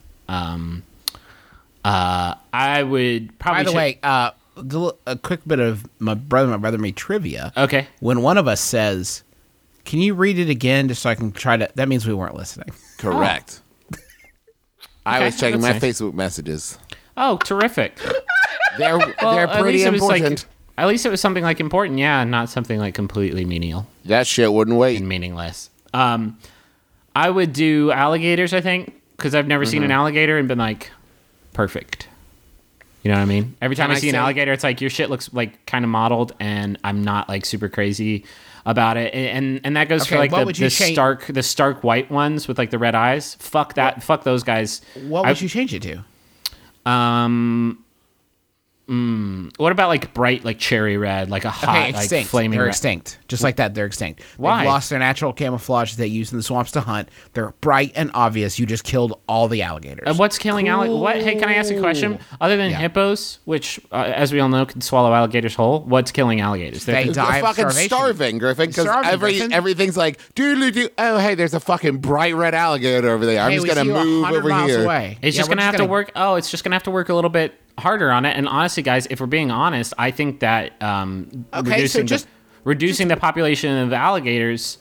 Speaker 3: I would probably...
Speaker 5: By the way, a quick bit of my brother made trivia.
Speaker 3: Okay.
Speaker 5: When one of us says, can you read it again just so I can try to... That means we weren't listening.
Speaker 4: Correct. I
Speaker 3: Okay,
Speaker 4: was checking
Speaker 3: that's
Speaker 4: my
Speaker 3: nice.
Speaker 4: Facebook messages.
Speaker 3: Oh, terrific.
Speaker 4: They're
Speaker 3: At
Speaker 4: pretty
Speaker 3: least it was,
Speaker 4: important.
Speaker 3: at least it was something like important, yeah, not something like completely menial
Speaker 4: That shit wouldn't wait.
Speaker 3: and meaningless. I would do alligators, I think, because I've never seen an alligator and been like, perfect. You know what I mean? Every time
Speaker 4: Can
Speaker 3: I
Speaker 4: I
Speaker 3: see an
Speaker 4: say-
Speaker 3: alligator, it's like your shit looks like kind of modeled, and I'm not like super crazy about it. And that goes for
Speaker 5: Okay,
Speaker 3: like
Speaker 5: what would you change-
Speaker 3: the stark white ones with like the red eyes. Fuck that. Fuck those guys.
Speaker 5: What would you change it to?
Speaker 3: What about like bright, like cherry red, like a hot,
Speaker 5: Okay,
Speaker 3: like
Speaker 5: extinct.
Speaker 3: flaming
Speaker 5: They're
Speaker 3: red?
Speaker 5: extinct. Just like that, they're extinct.
Speaker 3: Why?
Speaker 5: They've lost their natural camouflage that they use in the swamps to hunt. They're bright and obvious. You just killed all the alligators.
Speaker 3: What's killing alligators? What? Hey, can I ask a question? Other than
Speaker 5: Yeah.
Speaker 3: hippos, which, as we all know, can swallow alligators whole, what's killing alligators?
Speaker 5: They
Speaker 4: They're
Speaker 5: die of
Speaker 4: fucking
Speaker 5: starvation.
Speaker 4: starving, Griffin, because
Speaker 5: Starving, Griffin.
Speaker 4: everything's like, doodly-doo. Oh, hey, there's a fucking bright red alligator over there. I'm
Speaker 5: Hey,
Speaker 4: just
Speaker 5: we
Speaker 4: going
Speaker 5: see
Speaker 4: to
Speaker 5: you
Speaker 4: move
Speaker 5: 100
Speaker 4: over
Speaker 5: miles
Speaker 4: here.
Speaker 5: away.
Speaker 3: It's
Speaker 5: Yeah,
Speaker 3: just
Speaker 5: we're
Speaker 3: gonna have to work. Oh, it's just gonna have to work a little bit harder on it. And honestly, guys, if we're being honest, I think that reducing the population of alligators,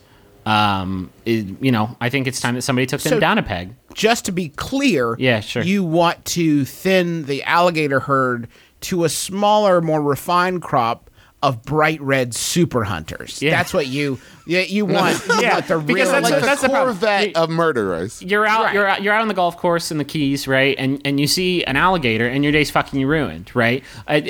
Speaker 3: I think it's time that somebody took them
Speaker 5: So-
Speaker 3: down a peg.
Speaker 5: Just to be clear,
Speaker 3: Yeah, sure.
Speaker 5: you want to thin the alligator herd to a smaller, more refined crop of bright red super hunters.
Speaker 3: Yeah.
Speaker 5: That's what you want. You want the
Speaker 3: because
Speaker 5: real
Speaker 3: that's
Speaker 4: Like
Speaker 3: That's
Speaker 4: the
Speaker 3: the problem.
Speaker 4: Corvette of murderers.
Speaker 3: You're out.
Speaker 5: Right.
Speaker 3: You're out on the golf course in the Keys, right? And you see an alligator, and your day's fucking ruined, right?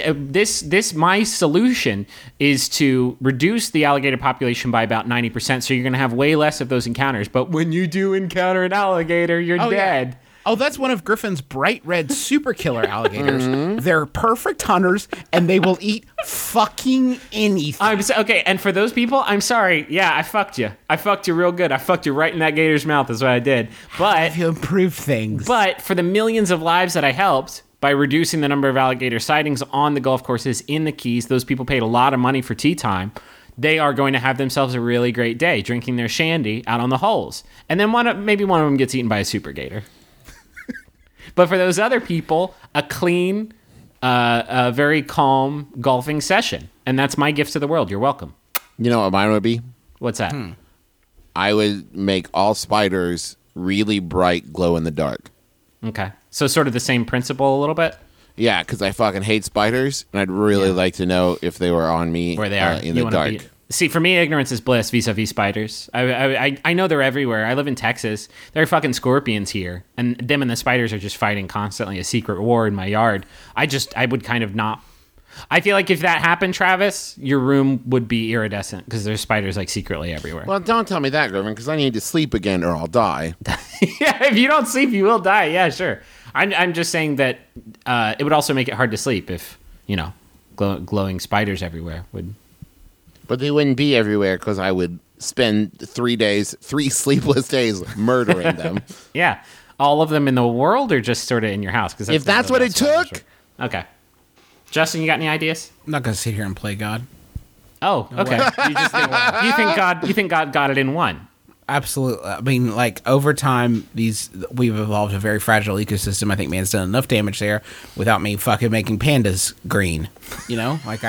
Speaker 3: My solution is to reduce the alligator population by about 90%. So you're gonna have way less of those encounters. But when you do encounter an alligator, you're
Speaker 5: Oh, yeah.
Speaker 3: dead.
Speaker 5: Oh, that's one of Griffin's bright red super killer alligators. They're perfect hunters, and they will eat fucking anything.
Speaker 3: Okay, and for those people, I'm sorry. Yeah, I fucked you. I fucked you real good. I fucked you right in that gator's mouth. Is what I did. But
Speaker 5: You improve things.
Speaker 3: But for the millions of lives that I helped by reducing the number of alligator sightings on the golf courses in the Keys, those people paid a lot of money for tea time. They are going to have themselves a really great day drinking their shandy out on the holes. And then maybe one of them gets eaten by a super gator. But for those other people, a clean, a very calm golfing session. And that's my gift to the world. You're welcome.
Speaker 4: You know what mine would be?
Speaker 3: What's that?
Speaker 4: I would make all spiders really bright, glow in the dark.
Speaker 3: Okay. So sort of the same principle a little bit.
Speaker 4: Yeah, because I fucking hate spiders, and I'd really like to know if they were on me
Speaker 3: Where they are
Speaker 4: in
Speaker 3: You
Speaker 4: the
Speaker 3: wanna
Speaker 4: dark.
Speaker 3: be- See, for me, ignorance is bliss vis-a-vis spiders. I know they're everywhere. I live in Texas. There are fucking scorpions here, and them and the spiders are just fighting constantly a secret war in my yard. I would kind of not. I feel like if that happened, Travis, your room would be iridescent because there's spiders like secretly everywhere.
Speaker 4: Well, don't tell me that, Griffin, because I need to sleep again or I'll die.
Speaker 3: Yeah, if you don't sleep, you will die. Yeah, sure. I'm just saying that it would also make it hard to sleep if glowing spiders everywhere would.
Speaker 4: But they wouldn't be everywhere because I would spend 3 sleepless days murdering them.
Speaker 3: Yeah, all of them in the world, or just sort of in your house? Because
Speaker 4: If that's what it took.
Speaker 3: Okay. Justin, you got any ideas?
Speaker 5: I'm not going to sit here and play God.
Speaker 3: Oh, okay. You think God got it in one?
Speaker 5: Absolutely. I mean, like, over time, we've evolved a very fragile ecosystem. I think man's done enough damage there without me fucking making pandas green. You know? Like,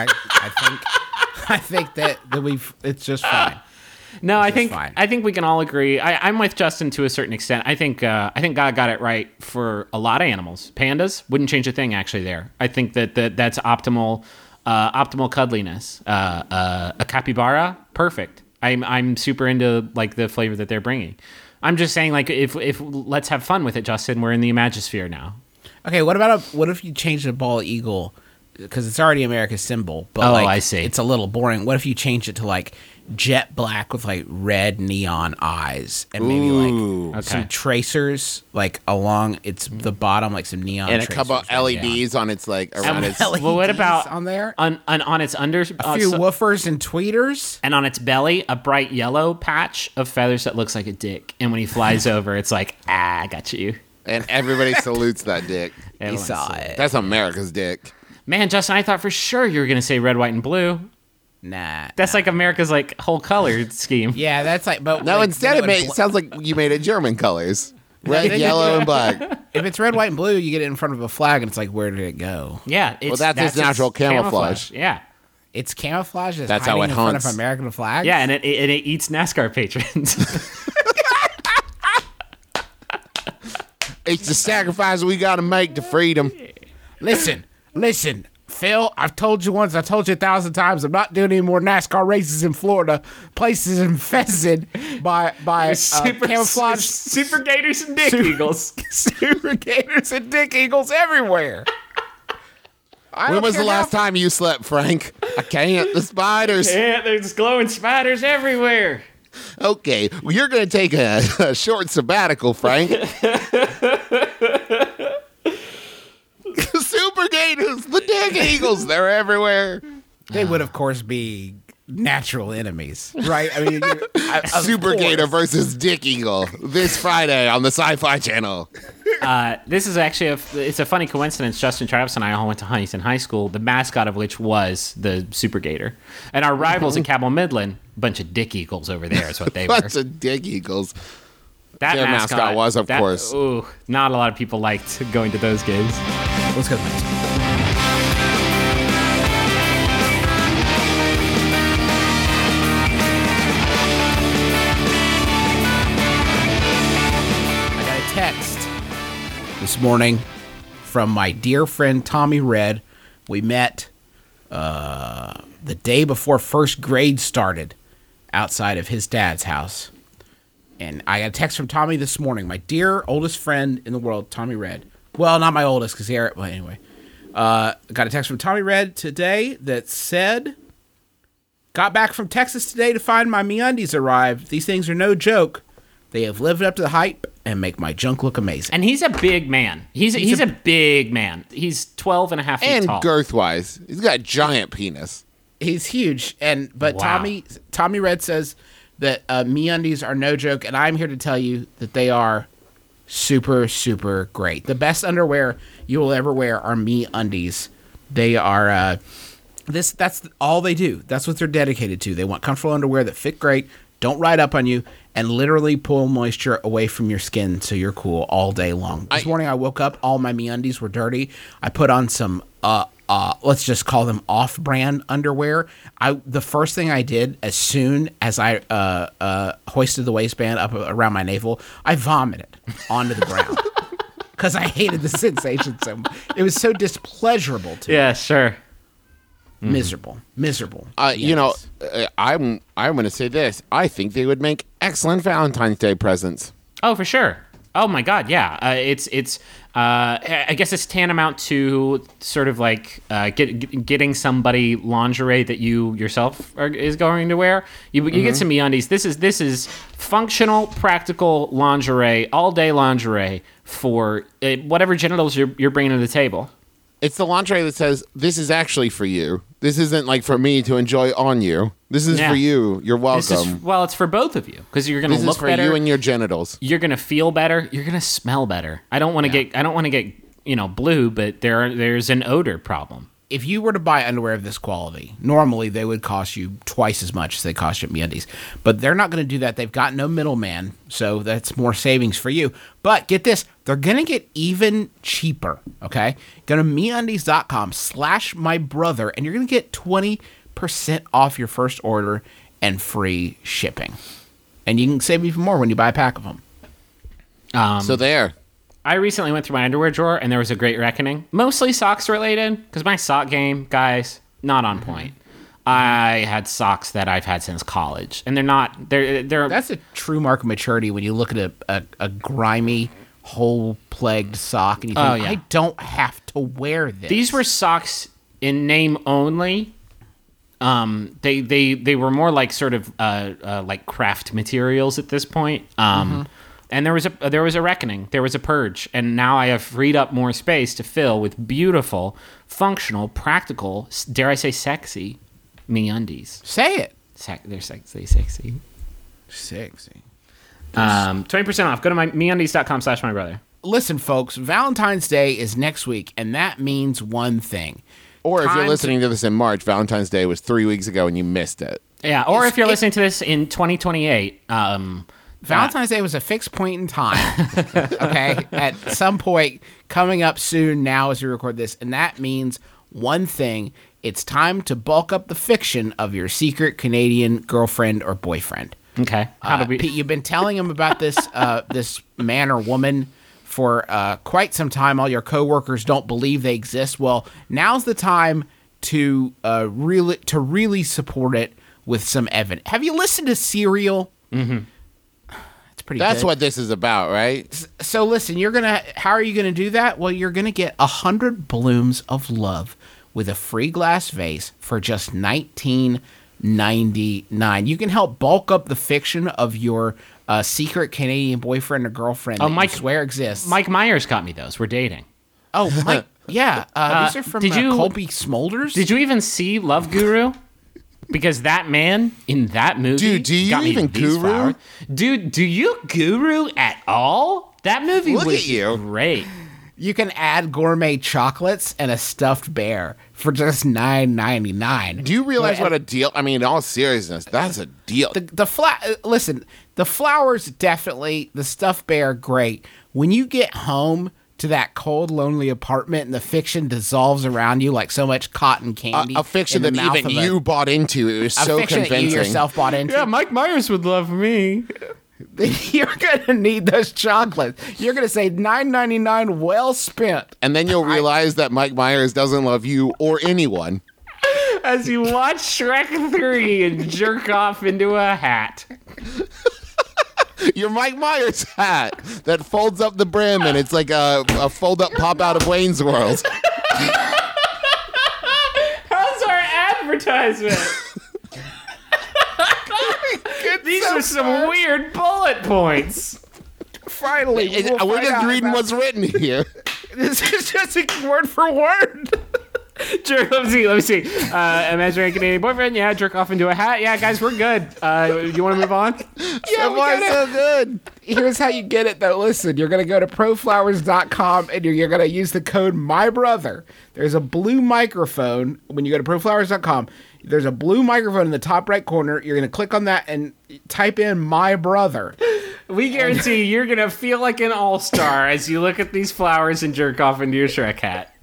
Speaker 5: I think that it's just fine.
Speaker 3: No, I think
Speaker 5: fine.
Speaker 3: we can all agree. I'm with Justin to a certain extent. I think God got it right for a lot of animals. Pandas wouldn't change a thing actually. There, I think that's optimal cuddliness. A capybara, perfect. I'm super into like the flavor that they're bringing. I'm just saying, like, if let's have fun with it, Justin. We're in the Imagisphere now.
Speaker 5: Okay, what if you change the bald eagle? Because it's already America's symbol. But
Speaker 3: Oh,
Speaker 5: like,
Speaker 3: I see.
Speaker 5: It's a little boring. What if you change it to like jet black with like red neon eyes and maybe like some
Speaker 3: Okay.
Speaker 5: tracers like along the bottom, like some neon
Speaker 4: And a
Speaker 5: tracers
Speaker 4: couple
Speaker 5: right down.
Speaker 4: LEDs on its like around its.
Speaker 3: Well, what about
Speaker 5: on there?
Speaker 3: on its under
Speaker 5: A few woofers and tweeters.
Speaker 3: and on its belly a bright yellow patch of feathers that looks like a dick, and when he flies over, it's like, I got you.
Speaker 4: And everybody salutes that dick.
Speaker 5: You
Speaker 3: Everyone
Speaker 5: saw
Speaker 3: says-
Speaker 5: it.
Speaker 4: That's America's dick.
Speaker 3: Man, Justin, I thought for sure you were gonna say red, white, and blue.
Speaker 5: Nah.
Speaker 3: That's like America's like whole color scheme.
Speaker 5: Yeah, that's like. But
Speaker 4: No,
Speaker 5: like,
Speaker 4: instead it sounds like you made it German colors. Red, yellow, and black.
Speaker 5: if it's red, white, and blue, you get it in front of a flag, and it's like, where did it go?
Speaker 3: Yeah,
Speaker 4: that's its natural camouflage.
Speaker 3: Yeah,
Speaker 5: It's camouflage.
Speaker 4: That's how
Speaker 5: hiding
Speaker 4: it
Speaker 5: in front
Speaker 4: hunts.
Speaker 5: of American flags.
Speaker 3: yeah, and it eats NASCAR patrons.
Speaker 4: It's the sacrifice we got to make to freedom.
Speaker 5: Listen, Phil. I've told you once. I've told you 1,000 times. I'm not doing any more NASCAR races in Florida. Places infested by camouflage
Speaker 3: super gators and dick eagles.
Speaker 5: super gators and dick eagles everywhere.
Speaker 4: When was the last time you slept, Frank? I can't. The spiders.
Speaker 3: Yeah, there's glowing spiders everywhere.
Speaker 4: Okay, well, you're going to take a short sabbatical, Frank. Super Gators, the Dig Eagles. They're everywhere.
Speaker 5: They would, of course, be natural enemies, right? I mean,
Speaker 4: Super Gator versus Dick Eagle this Friday on the Sci-Fi Channel.
Speaker 3: This is actually it's a funny coincidence. Justin, Travis, and I all went to Huntington High School, the mascot of which was the Super Gator. And our rivals at Cabell Midland, a bunch of Dick Eagles over there is what they were.
Speaker 4: Bunch of Dick Eagles.
Speaker 3: That
Speaker 4: Their mascot was, of course.
Speaker 3: Ooh, not a lot of people liked going to those games.
Speaker 5: Let's go to the next one. I got a text this morning from my dear friend Tommy Red. We met the day before first grade started outside of his dad's house. And I got a text from Tommy this morning, my dear oldest friend in the world, Tommy Red. Well, not my oldest, because Eric, well, anyway. Got a text from Tommy Red today that said, got back from Texas today to find my MeUndies arrived. These things are no joke. They have lived up to the hype and make my junk look amazing.
Speaker 3: And he's a big man. He's a big man. He's 12 and a half feet
Speaker 4: And
Speaker 3: tall.
Speaker 4: girth-wise, he's got a giant penis.
Speaker 5: He's huge. But
Speaker 3: Wow.
Speaker 5: Tommy Red says that MeUndies are no joke, and I'm here to tell you that they are super, super great. The best underwear you will ever wear are MeUndies. They are that's all they do. That's what they're dedicated to. They want comfortable underwear that fit great, don't ride up on you, and literally pull moisture away from your skin so you're cool all day long. This morning I woke up, all my MeUndies were dirty. I put on some let's just call them off-brand underwear. The first thing I did as soon as I hoisted the waistband up around my navel, I vomited onto the ground because I hated the sensation so much. It was so displeasurable to me.
Speaker 3: Yeah, sure.
Speaker 5: Miserable.
Speaker 4: You know, I'm going to say this. I think they would make excellent Valentine's Day presents.
Speaker 3: Oh, for sure. Oh my God, yeah. I guess it's tantamount to sort of like getting somebody lingerie that you yourself is going to wear. You get some MeUndies. This is functional, practical lingerie, all day lingerie for whatever genitals you're bringing to the table.
Speaker 4: It's the lingerie that says, this is actually for you. This isn't like for me to enjoy on you. This is for you. You're welcome.
Speaker 3: It's for both of you because you're going to
Speaker 4: This
Speaker 3: look
Speaker 4: is for
Speaker 3: better.
Speaker 4: you and your genitals.
Speaker 3: You're going to feel better. You're going to smell better. I don't want to get blue, but there's an odor problem.
Speaker 5: If you were to buy underwear of this quality, normally they would cost you twice as much as they cost you at MeUndies. But they're not going to do that. They've got no middleman, so that's more savings for you. But get this, they're going to get even cheaper, okay? Go to MeUndies.com/mybrother, and you're going to get 20% off your first order and free shipping. And you can save even more when you buy a pack of them.
Speaker 4: So there.
Speaker 3: I recently went through my underwear drawer and there was a great reckoning. Mostly socks related, because my sock game, guys, not on point. I had socks that I've had since college, and they're
Speaker 5: That's a true mark of maturity when you look at a grimy, hole-plagued sock and you think,
Speaker 3: Oh, yeah.
Speaker 5: I don't have to wear this.
Speaker 3: These were socks in name only. They were more like sort of like craft materials at this point. And there was a reckoning. There was a purge, and now I have freed up more space to fill with beautiful, functional, practical, dare I say, sexy MeUndies.
Speaker 5: Say it.
Speaker 3: They're sexy.
Speaker 5: Sexy.
Speaker 3: 20% off. Go to MeUndies.com/mybrother.
Speaker 5: Listen, folks, Valentine's Day is next week, and that means one thing.
Speaker 4: Or if you're
Speaker 5: Time
Speaker 4: listening to this in March, Valentine's Day was 3 weeks ago and you missed it.
Speaker 3: Yeah, or if you're listening to this in 2028.
Speaker 5: Valentine's Day was a fixed point in time, okay? At some point coming up soon now as we record this, and that means one thing. It's time to bulk up the fiction of your secret Canadian girlfriend or boyfriend.
Speaker 3: Okay. How do we?
Speaker 5: Pete, you've been telling him about this this man or woman for quite some time. All your coworkers don't believe they exist. Well, now's the time to really support it with some evidence. Have you listened to Serial? Mm-hmm. It's pretty.
Speaker 4: That's
Speaker 5: good.
Speaker 4: what this is about, right?
Speaker 5: So listen, how are you gonna do that? Well, you're gonna get 100 blooms of love with a free glass vase for just $19.99. You can help bulk up the fiction of your secret Canadian boyfriend or girlfriend that
Speaker 3: Mike,
Speaker 5: you swear exists.
Speaker 3: Mike Myers got me those. We're dating.
Speaker 5: Oh, Yeah, these are from
Speaker 3: did you-
Speaker 5: Colby Smulders.
Speaker 3: Did you even see Love Guru? Because that man in that movie,
Speaker 4: Dude, do you
Speaker 3: got me
Speaker 4: even
Speaker 3: these
Speaker 4: guru?
Speaker 3: flowers. Dude, do you guru at all? That movie
Speaker 4: Look
Speaker 3: was
Speaker 4: at you.
Speaker 3: great.
Speaker 5: You can add gourmet chocolates and a stuffed bear for just $9.99.
Speaker 4: Do you realize what a deal? I mean, in all seriousness, that's a deal.
Speaker 5: Listen, the flowers definitely, the stuffed bear great. When you get home to that cold, lonely apartment and the fiction dissolves around you like so much cotton candy,
Speaker 4: A fiction
Speaker 5: in
Speaker 4: that
Speaker 5: the mouth
Speaker 4: even
Speaker 5: of a-
Speaker 4: you bought into. It was
Speaker 5: a
Speaker 4: so
Speaker 5: fiction
Speaker 4: convincing.
Speaker 5: that you yourself bought into.
Speaker 3: Yeah, Mike Myers would love me.
Speaker 5: You're gonna need those chocolates. You're gonna say $9.99, well spent.
Speaker 4: And then you'll realize that Mike Myers doesn't love you or anyone.
Speaker 3: As you watch Shrek 3 and jerk off into a hat.
Speaker 4: Your Mike Myers hat that folds up the brim and it's like a fold-up pop out of Wayne's World.
Speaker 3: How's our advertisement? These are some weird bullet points.
Speaker 5: Finally, we'll
Speaker 4: We're
Speaker 5: find
Speaker 4: just
Speaker 5: out
Speaker 4: reading
Speaker 5: about-
Speaker 4: what's written here.
Speaker 5: This is just word for word.
Speaker 3: Jerk, let me see. Imaginary Canadian boyfriend, yeah, jerk off into a hat. Yeah, guys, we're good. You want to move on?
Speaker 5: Yeah,
Speaker 4: So far, so good.
Speaker 5: Here's how you get it, though. Listen, you're going to go to proflowers.com and you're going to use the code MYBROTHER. There's a blue microphone. When you go to proflowers.com, there's a blue microphone in the top right corner. You're going to click on that and type in my brother.
Speaker 3: We guarantee you're going to feel like an all-star as you look at these flowers and jerk off into your Shrek hat.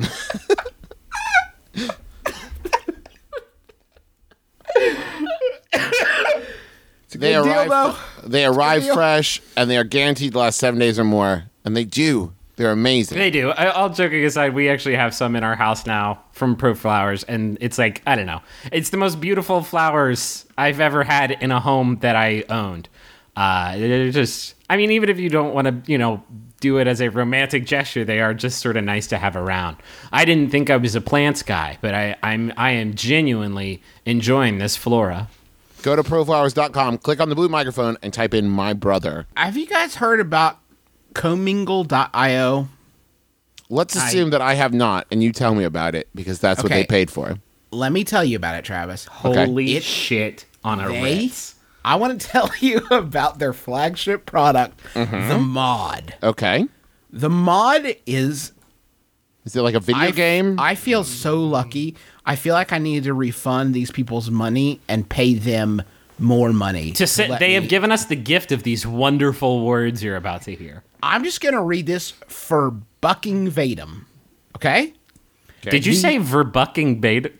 Speaker 4: They
Speaker 5: good deal,
Speaker 4: arrive,
Speaker 5: though.
Speaker 4: they arrive
Speaker 5: deal.
Speaker 4: fresh, and they are guaranteed to last 7 days or more. And they do. They're amazing.
Speaker 3: They do. All joking aside, we actually have some in our house now from Pro Flowers, and it's like, I don't know. It's the most beautiful flowers I've ever had in a home that I owned. They're just, I mean, even if you don't want to, do it as a romantic gesture, they are just sort of nice to have around. I didn't think I was a plants guy, but I am genuinely enjoying this flora.
Speaker 4: Go to proflowers.com, click on the blue microphone, and type in my brother.
Speaker 5: Have you guys heard about commingle.io?
Speaker 4: Let's assume that I have not, and you tell me about it, because that's what
Speaker 5: Okay.
Speaker 4: they paid for.
Speaker 5: Let me tell you about it, Travis.
Speaker 4: Okay.
Speaker 3: Holy shit on a Ritz.
Speaker 5: I want to tell you about their flagship product, the Mod.
Speaker 4: Okay.
Speaker 5: The Mod is...
Speaker 4: Is it like a video game?
Speaker 5: I feel so lucky. I feel like I need to refund these people's money and pay them more money.
Speaker 3: They have given us the gift of these wonderful words you're about to hear.
Speaker 5: I'm just going to read this for bucking Vatum. Okay?
Speaker 3: Did you say verbucking beta?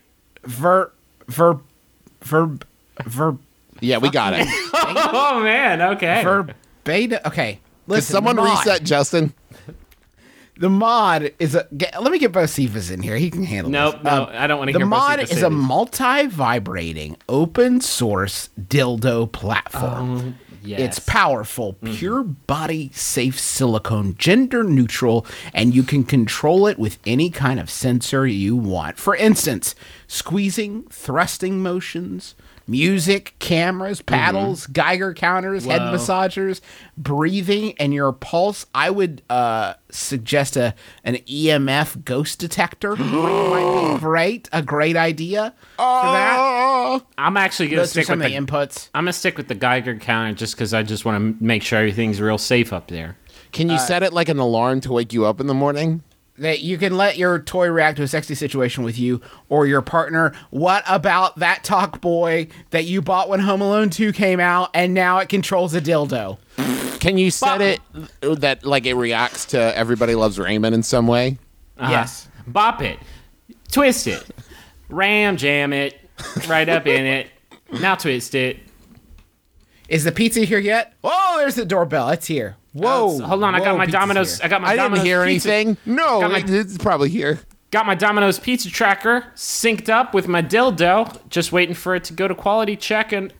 Speaker 4: Yeah, we got it.
Speaker 3: Oh man, okay.
Speaker 5: Verbatim. Okay.
Speaker 4: Did
Speaker 5: Listen,
Speaker 4: someone
Speaker 5: the Mod-
Speaker 4: reset Justin?
Speaker 5: The Mod is a. Let me get Bocephus in here. He can handle
Speaker 3: Nope,
Speaker 5: this.
Speaker 3: no, I don't want to
Speaker 5: The
Speaker 3: hear
Speaker 5: Mod
Speaker 3: Bocephus
Speaker 5: is
Speaker 3: say
Speaker 5: a
Speaker 3: this.
Speaker 5: multi-vibrating, open-source dildo platform.
Speaker 3: Yes.
Speaker 5: It's powerful, pure body safe silicone, gender neutral, and you can control it with any kind of sensor you want. For instance, squeezing, thrusting motions, music, cameras, paddles, Geiger counters, head
Speaker 3: Whoa.
Speaker 5: massagers, breathing, and your pulse. I would suggest an EMF ghost detector. Might be great. A great idea for that.
Speaker 3: I'm actually gonna
Speaker 5: Those are
Speaker 3: stick
Speaker 5: some
Speaker 3: with
Speaker 5: of
Speaker 3: the
Speaker 5: the inputs.
Speaker 3: I'm gonna stick with the Geiger counter just because I just want to make sure everything's real safe up there.
Speaker 4: Can you set it like an alarm to wake you up in the morning?
Speaker 5: That you can let your toy react to a sexy situation with you or your partner. What about that talk boy that you bought when Home Alone 2 came out and now it controls a dildo?
Speaker 4: Can you set it that like it reacts to Everybody Loves Raymond in some way?
Speaker 5: Yes.
Speaker 3: Bop it, twist it, ram jam it, right up in it. Now twist it.
Speaker 5: Is the pizza here yet? Oh, there's the doorbell. It's here. Whoa.
Speaker 3: Hold on, I got
Speaker 5: Whoa,
Speaker 3: my
Speaker 5: pizza's
Speaker 3: Domino's.
Speaker 5: here.
Speaker 3: I got my
Speaker 4: I didn't
Speaker 3: Domino's
Speaker 4: hear
Speaker 3: pizza,
Speaker 4: anything. No,
Speaker 3: Got my-
Speaker 4: it's probably here.
Speaker 3: Got my Domino's pizza tracker synced up with my dildo. Just waiting for it to go to quality check and.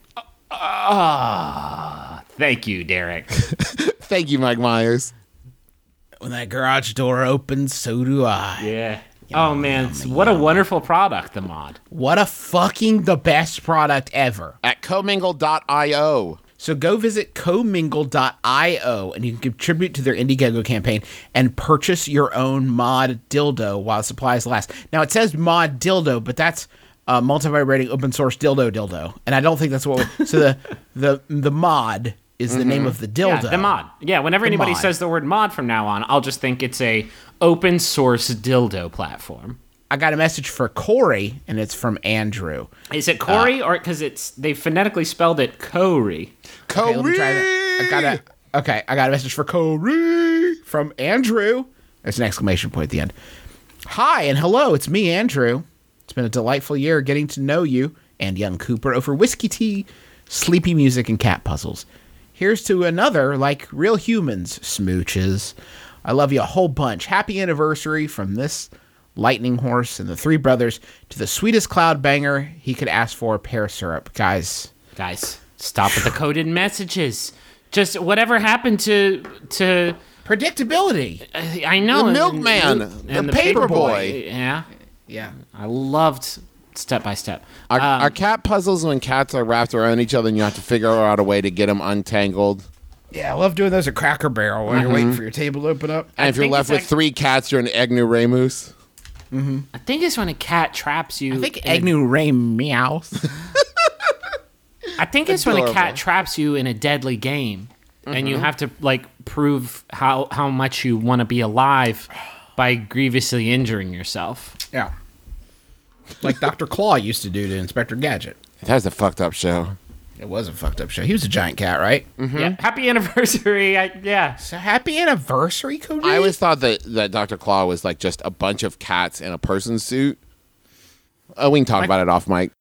Speaker 3: Thank you, Derek.
Speaker 4: Thank you, Mike Myers.
Speaker 5: When that garage door opens, so do I.
Speaker 3: Yeah. Oh man, what a wonderful product, the Mod.
Speaker 5: What a fucking the best product ever.
Speaker 4: At commingle.io.
Speaker 6: So go visit comingle.io and you can contribute to their Indiegogo campaign and purchase your own mod dildo while supplies last. Now it says mod dildo, but that's multi-vibrating open source dildo. And I don't think that's what so the mod is the name of the dildo.
Speaker 3: Yeah, the mod. Yeah, whenever anybody
Speaker 6: mod.
Speaker 3: says the word mod from now on, I'll just think it's a open source dildo platform.
Speaker 6: I got a message for Corey, and it's from Andrew.
Speaker 3: Is it Corey or because they phonetically spelled it Corey?
Speaker 6: Okay, let me try that. I got a message for Corey from Andrew. There's an exclamation point at the end. Hi and hello, it's me, Andrew. It's been a delightful year getting to know you and young Cooper over whiskey tea, sleepy music, and cat puzzles. Here's to another like real humans, smooches. I love you a whole bunch. Happy anniversary from this lightning horse and the three brothers to the sweetest cloud banger he could ask for, pear syrup. Guys,
Speaker 3: stop with the coded messages. Just whatever happened to
Speaker 6: predictability.
Speaker 3: I know.
Speaker 4: The milkman, the paper boy.
Speaker 3: Yeah.
Speaker 6: Yeah.
Speaker 3: I loved step by step.
Speaker 4: Are cat puzzles when cats are wrapped around each other and you have to figure out a way to get them untangled?
Speaker 6: Yeah, I love doing those at Cracker Barrel while you're waiting for your table to open up.
Speaker 4: And if you're
Speaker 3: think
Speaker 4: left
Speaker 3: it's
Speaker 4: with three cats, you're an ignoramus.
Speaker 3: I think it's when a cat traps you.
Speaker 6: I think Agnew Ray meows.
Speaker 3: I think it's when a cat
Speaker 4: Adorable.
Speaker 3: traps you in a deadly game, and you have to like prove how much you want to be alive by grievously injuring yourself.
Speaker 6: Yeah. Like Dr. Claw used to do to Inspector Gadget.
Speaker 4: That's a fucked up show.
Speaker 6: It was a fucked up show. He was a giant cat, right?
Speaker 3: Yeah. Happy anniversary. Yeah.
Speaker 6: So happy anniversary, Cody.
Speaker 4: I always thought that Dr. Claw was like just a bunch of cats in a person's suit. We can talk about it off mic.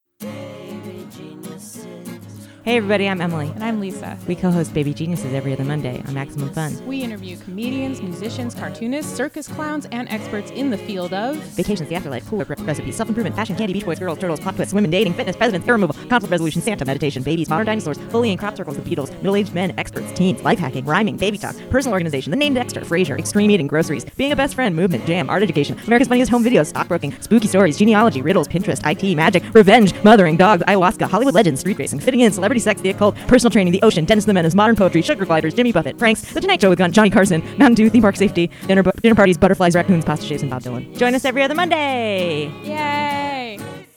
Speaker 7: Hey everybody, I'm Emily.
Speaker 8: And I'm Lisa.
Speaker 7: We co-host Baby Geniuses every other Monday on Maximum Fun.
Speaker 8: We interview comedians, musicians, cartoonists, circus clowns, and experts in the field of
Speaker 7: Vacations, the afterlife, cool recipes, self-improvement, fashion, candy, beach boys, girls, turtles, plot twists, women, dating, fitness, presidents, hair removal, conflict resolution, Santa, meditation, babies, modern dinosaurs, bullying, crop circles, the Beatles, middle-aged men, experts, teens, life hacking, rhyming, baby talk, personal organization, the name Dexter, Frasier, extreme eating, groceries, being a best friend, movement, jam, art education, America's Funniest Home Videos, stockbroking, spooky stories, genealogy, riddles, Pinterest, IT, magic, revenge, mothering, dogs, ayahuasca, Hollywood legends, street racing, fitting in, celebrity sex, the occult, personal training, the ocean, Dennis the Menace, modern poetry, sugar gliders, Jimmy Buffett, pranks, The Tonight Show with Johnny Carson, Mountain Dew, theme park safety, dinner parties, butterflies, raccoons, pasta shaves, and Bob Dylan. Join us every other Monday.
Speaker 8: Yay!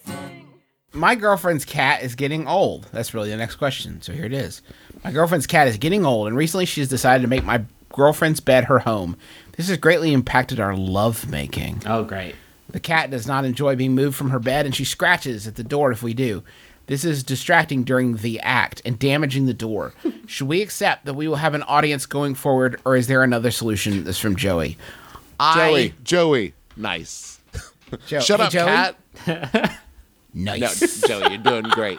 Speaker 6: My girlfriend's cat is getting old. That's really the next question. So here it is. My girlfriend's cat is getting old, and recently she's decided to make my girlfriend's bed her home. This has greatly impacted our love making.
Speaker 3: Oh, great.
Speaker 6: The cat does not enjoy being moved from her bed, and she scratches at the door if we do. This is distracting during the act and damaging the door. Should we accept that we will have an audience going forward, or is there another solution? This is from Joey.
Speaker 4: Joey. Nice. Shut
Speaker 6: Hey,
Speaker 4: up,
Speaker 6: Joey.
Speaker 4: cat. No,
Speaker 6: Nice.
Speaker 4: Joey, you're doing great.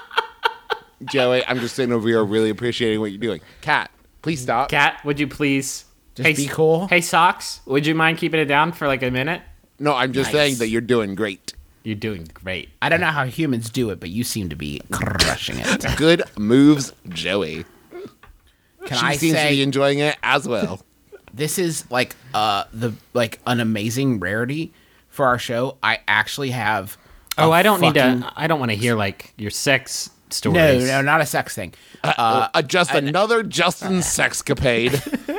Speaker 4: Joey, I'm just sitting over here really appreciating what you're doing. Cat, please stop.
Speaker 3: Cat, would you please
Speaker 6: Just be cool.
Speaker 3: Hey, Socks, would you mind keeping it down for like a minute?
Speaker 4: No, I'm just saying that you're doing great.
Speaker 3: You're doing great.
Speaker 6: I don't know how humans do it, but you seem to be crushing it.
Speaker 4: Good moves, Joey.
Speaker 6: Can
Speaker 4: She
Speaker 6: I
Speaker 4: seems to
Speaker 6: say
Speaker 4: be enjoying it as well.
Speaker 6: this is like an amazing rarity for our show. I actually have.
Speaker 3: Oh, I don't need
Speaker 6: fucking-
Speaker 3: to. I don't want to hear like your sex stories.
Speaker 6: No, not a sex thing.
Speaker 4: Just another Justin sexcapade.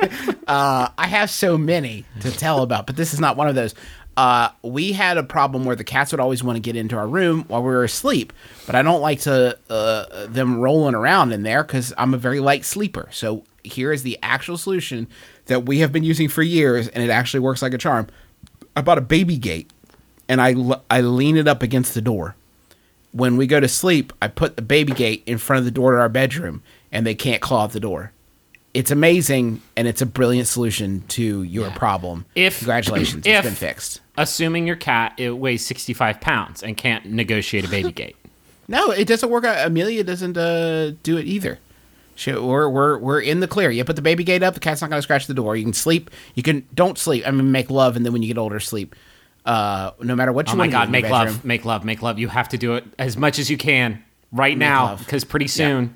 Speaker 6: I have so many to tell about, but this is not one of those. We had a problem where the cats would always want to get into our room while we were asleep, but I don't like to them rolling around in there because I'm a very light sleeper. So here is the actual solution that we have been using for years, and it actually works like a charm. I bought a baby gate, and I lean it up against the door. When we go to sleep, I put the baby gate in front of the door to our bedroom, and they can't claw at the door. It's amazing, and it's a brilliant solution to your problem. Congratulations, it's been fixed.
Speaker 3: Assuming your cat weighs 65 pounds and can't negotiate a baby gate.
Speaker 6: No, it doesn't work out. Amelia doesn't do it either. We're in the clear. You put the baby gate up, the cat's not going to scratch the door. You can sleep. Don't sleep. I mean, make love, and then when you get older, sleep. No matter what you
Speaker 3: Oh
Speaker 6: want
Speaker 3: my
Speaker 6: to do
Speaker 3: God,
Speaker 6: in
Speaker 3: make
Speaker 6: your
Speaker 3: love,
Speaker 6: bedroom.
Speaker 3: make love. You have to do it as much as you can right now
Speaker 6: love.
Speaker 3: because pretty soon,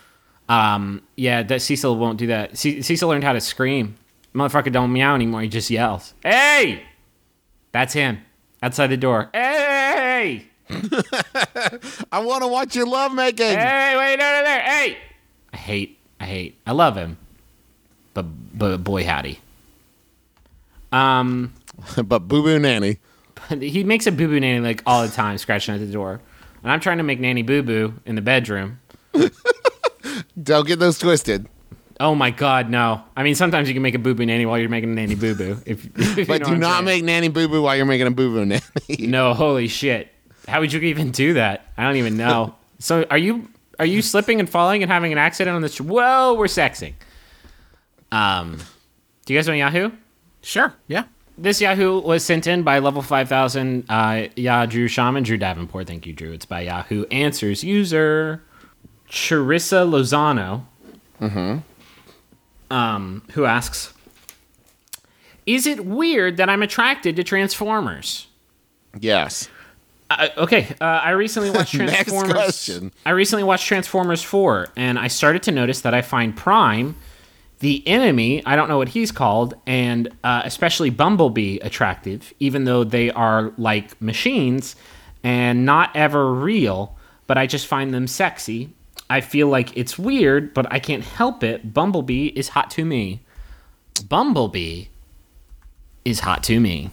Speaker 3: that Cecil won't do that. Cecil learned how to scream. Motherfucker don't meow anymore. He just yells. Hey! That's him. Outside the door. Hey!
Speaker 4: I want to watch your lovemaking.
Speaker 3: Hey, wait, no, there. Hey! I I love him, but boy howdy.
Speaker 4: But Boo Boo Nanny.
Speaker 3: He makes a boo boo nanny like all the time, scratching at the door, and I'm trying to make nanny boo boo in the bedroom.
Speaker 4: Don't get those twisted.
Speaker 3: Oh my God, no! I mean, sometimes you can make a boo boo nanny while you're making a nanny boo boo. If you
Speaker 4: But
Speaker 3: know
Speaker 4: do
Speaker 3: what I'm
Speaker 4: not
Speaker 3: saying.
Speaker 4: make Nanny Boo Boo while you're making a Boo Boo Nanny.
Speaker 3: No, holy shit! How would you even do that? I don't even know. So, are you slipping and falling and having an accident on this? Whoa, we're sexing. Do you guys want Yahoo?
Speaker 6: Sure. Yeah.
Speaker 3: This Yahoo was sent in by level 5000 Drew Shaman, Drew Davenport. Thank you, Drew. It's by Yahoo Answers user Charissa Lozano, who asks, "Is it weird that I'm attracted to Transformers?"
Speaker 4: Yes.
Speaker 3: Okay, I recently watched
Speaker 4: Next
Speaker 3: Transformers.
Speaker 4: question.
Speaker 3: I recently watched Transformers 4, and I started to notice that I find Prime, the enemy, I don't know what he's called, and especially Bumblebee attractive, even though they are like machines and not ever real, but I just find them sexy. I feel like it's weird, but I can't help it. Bumblebee is hot to me. Bumblebee is hot to me.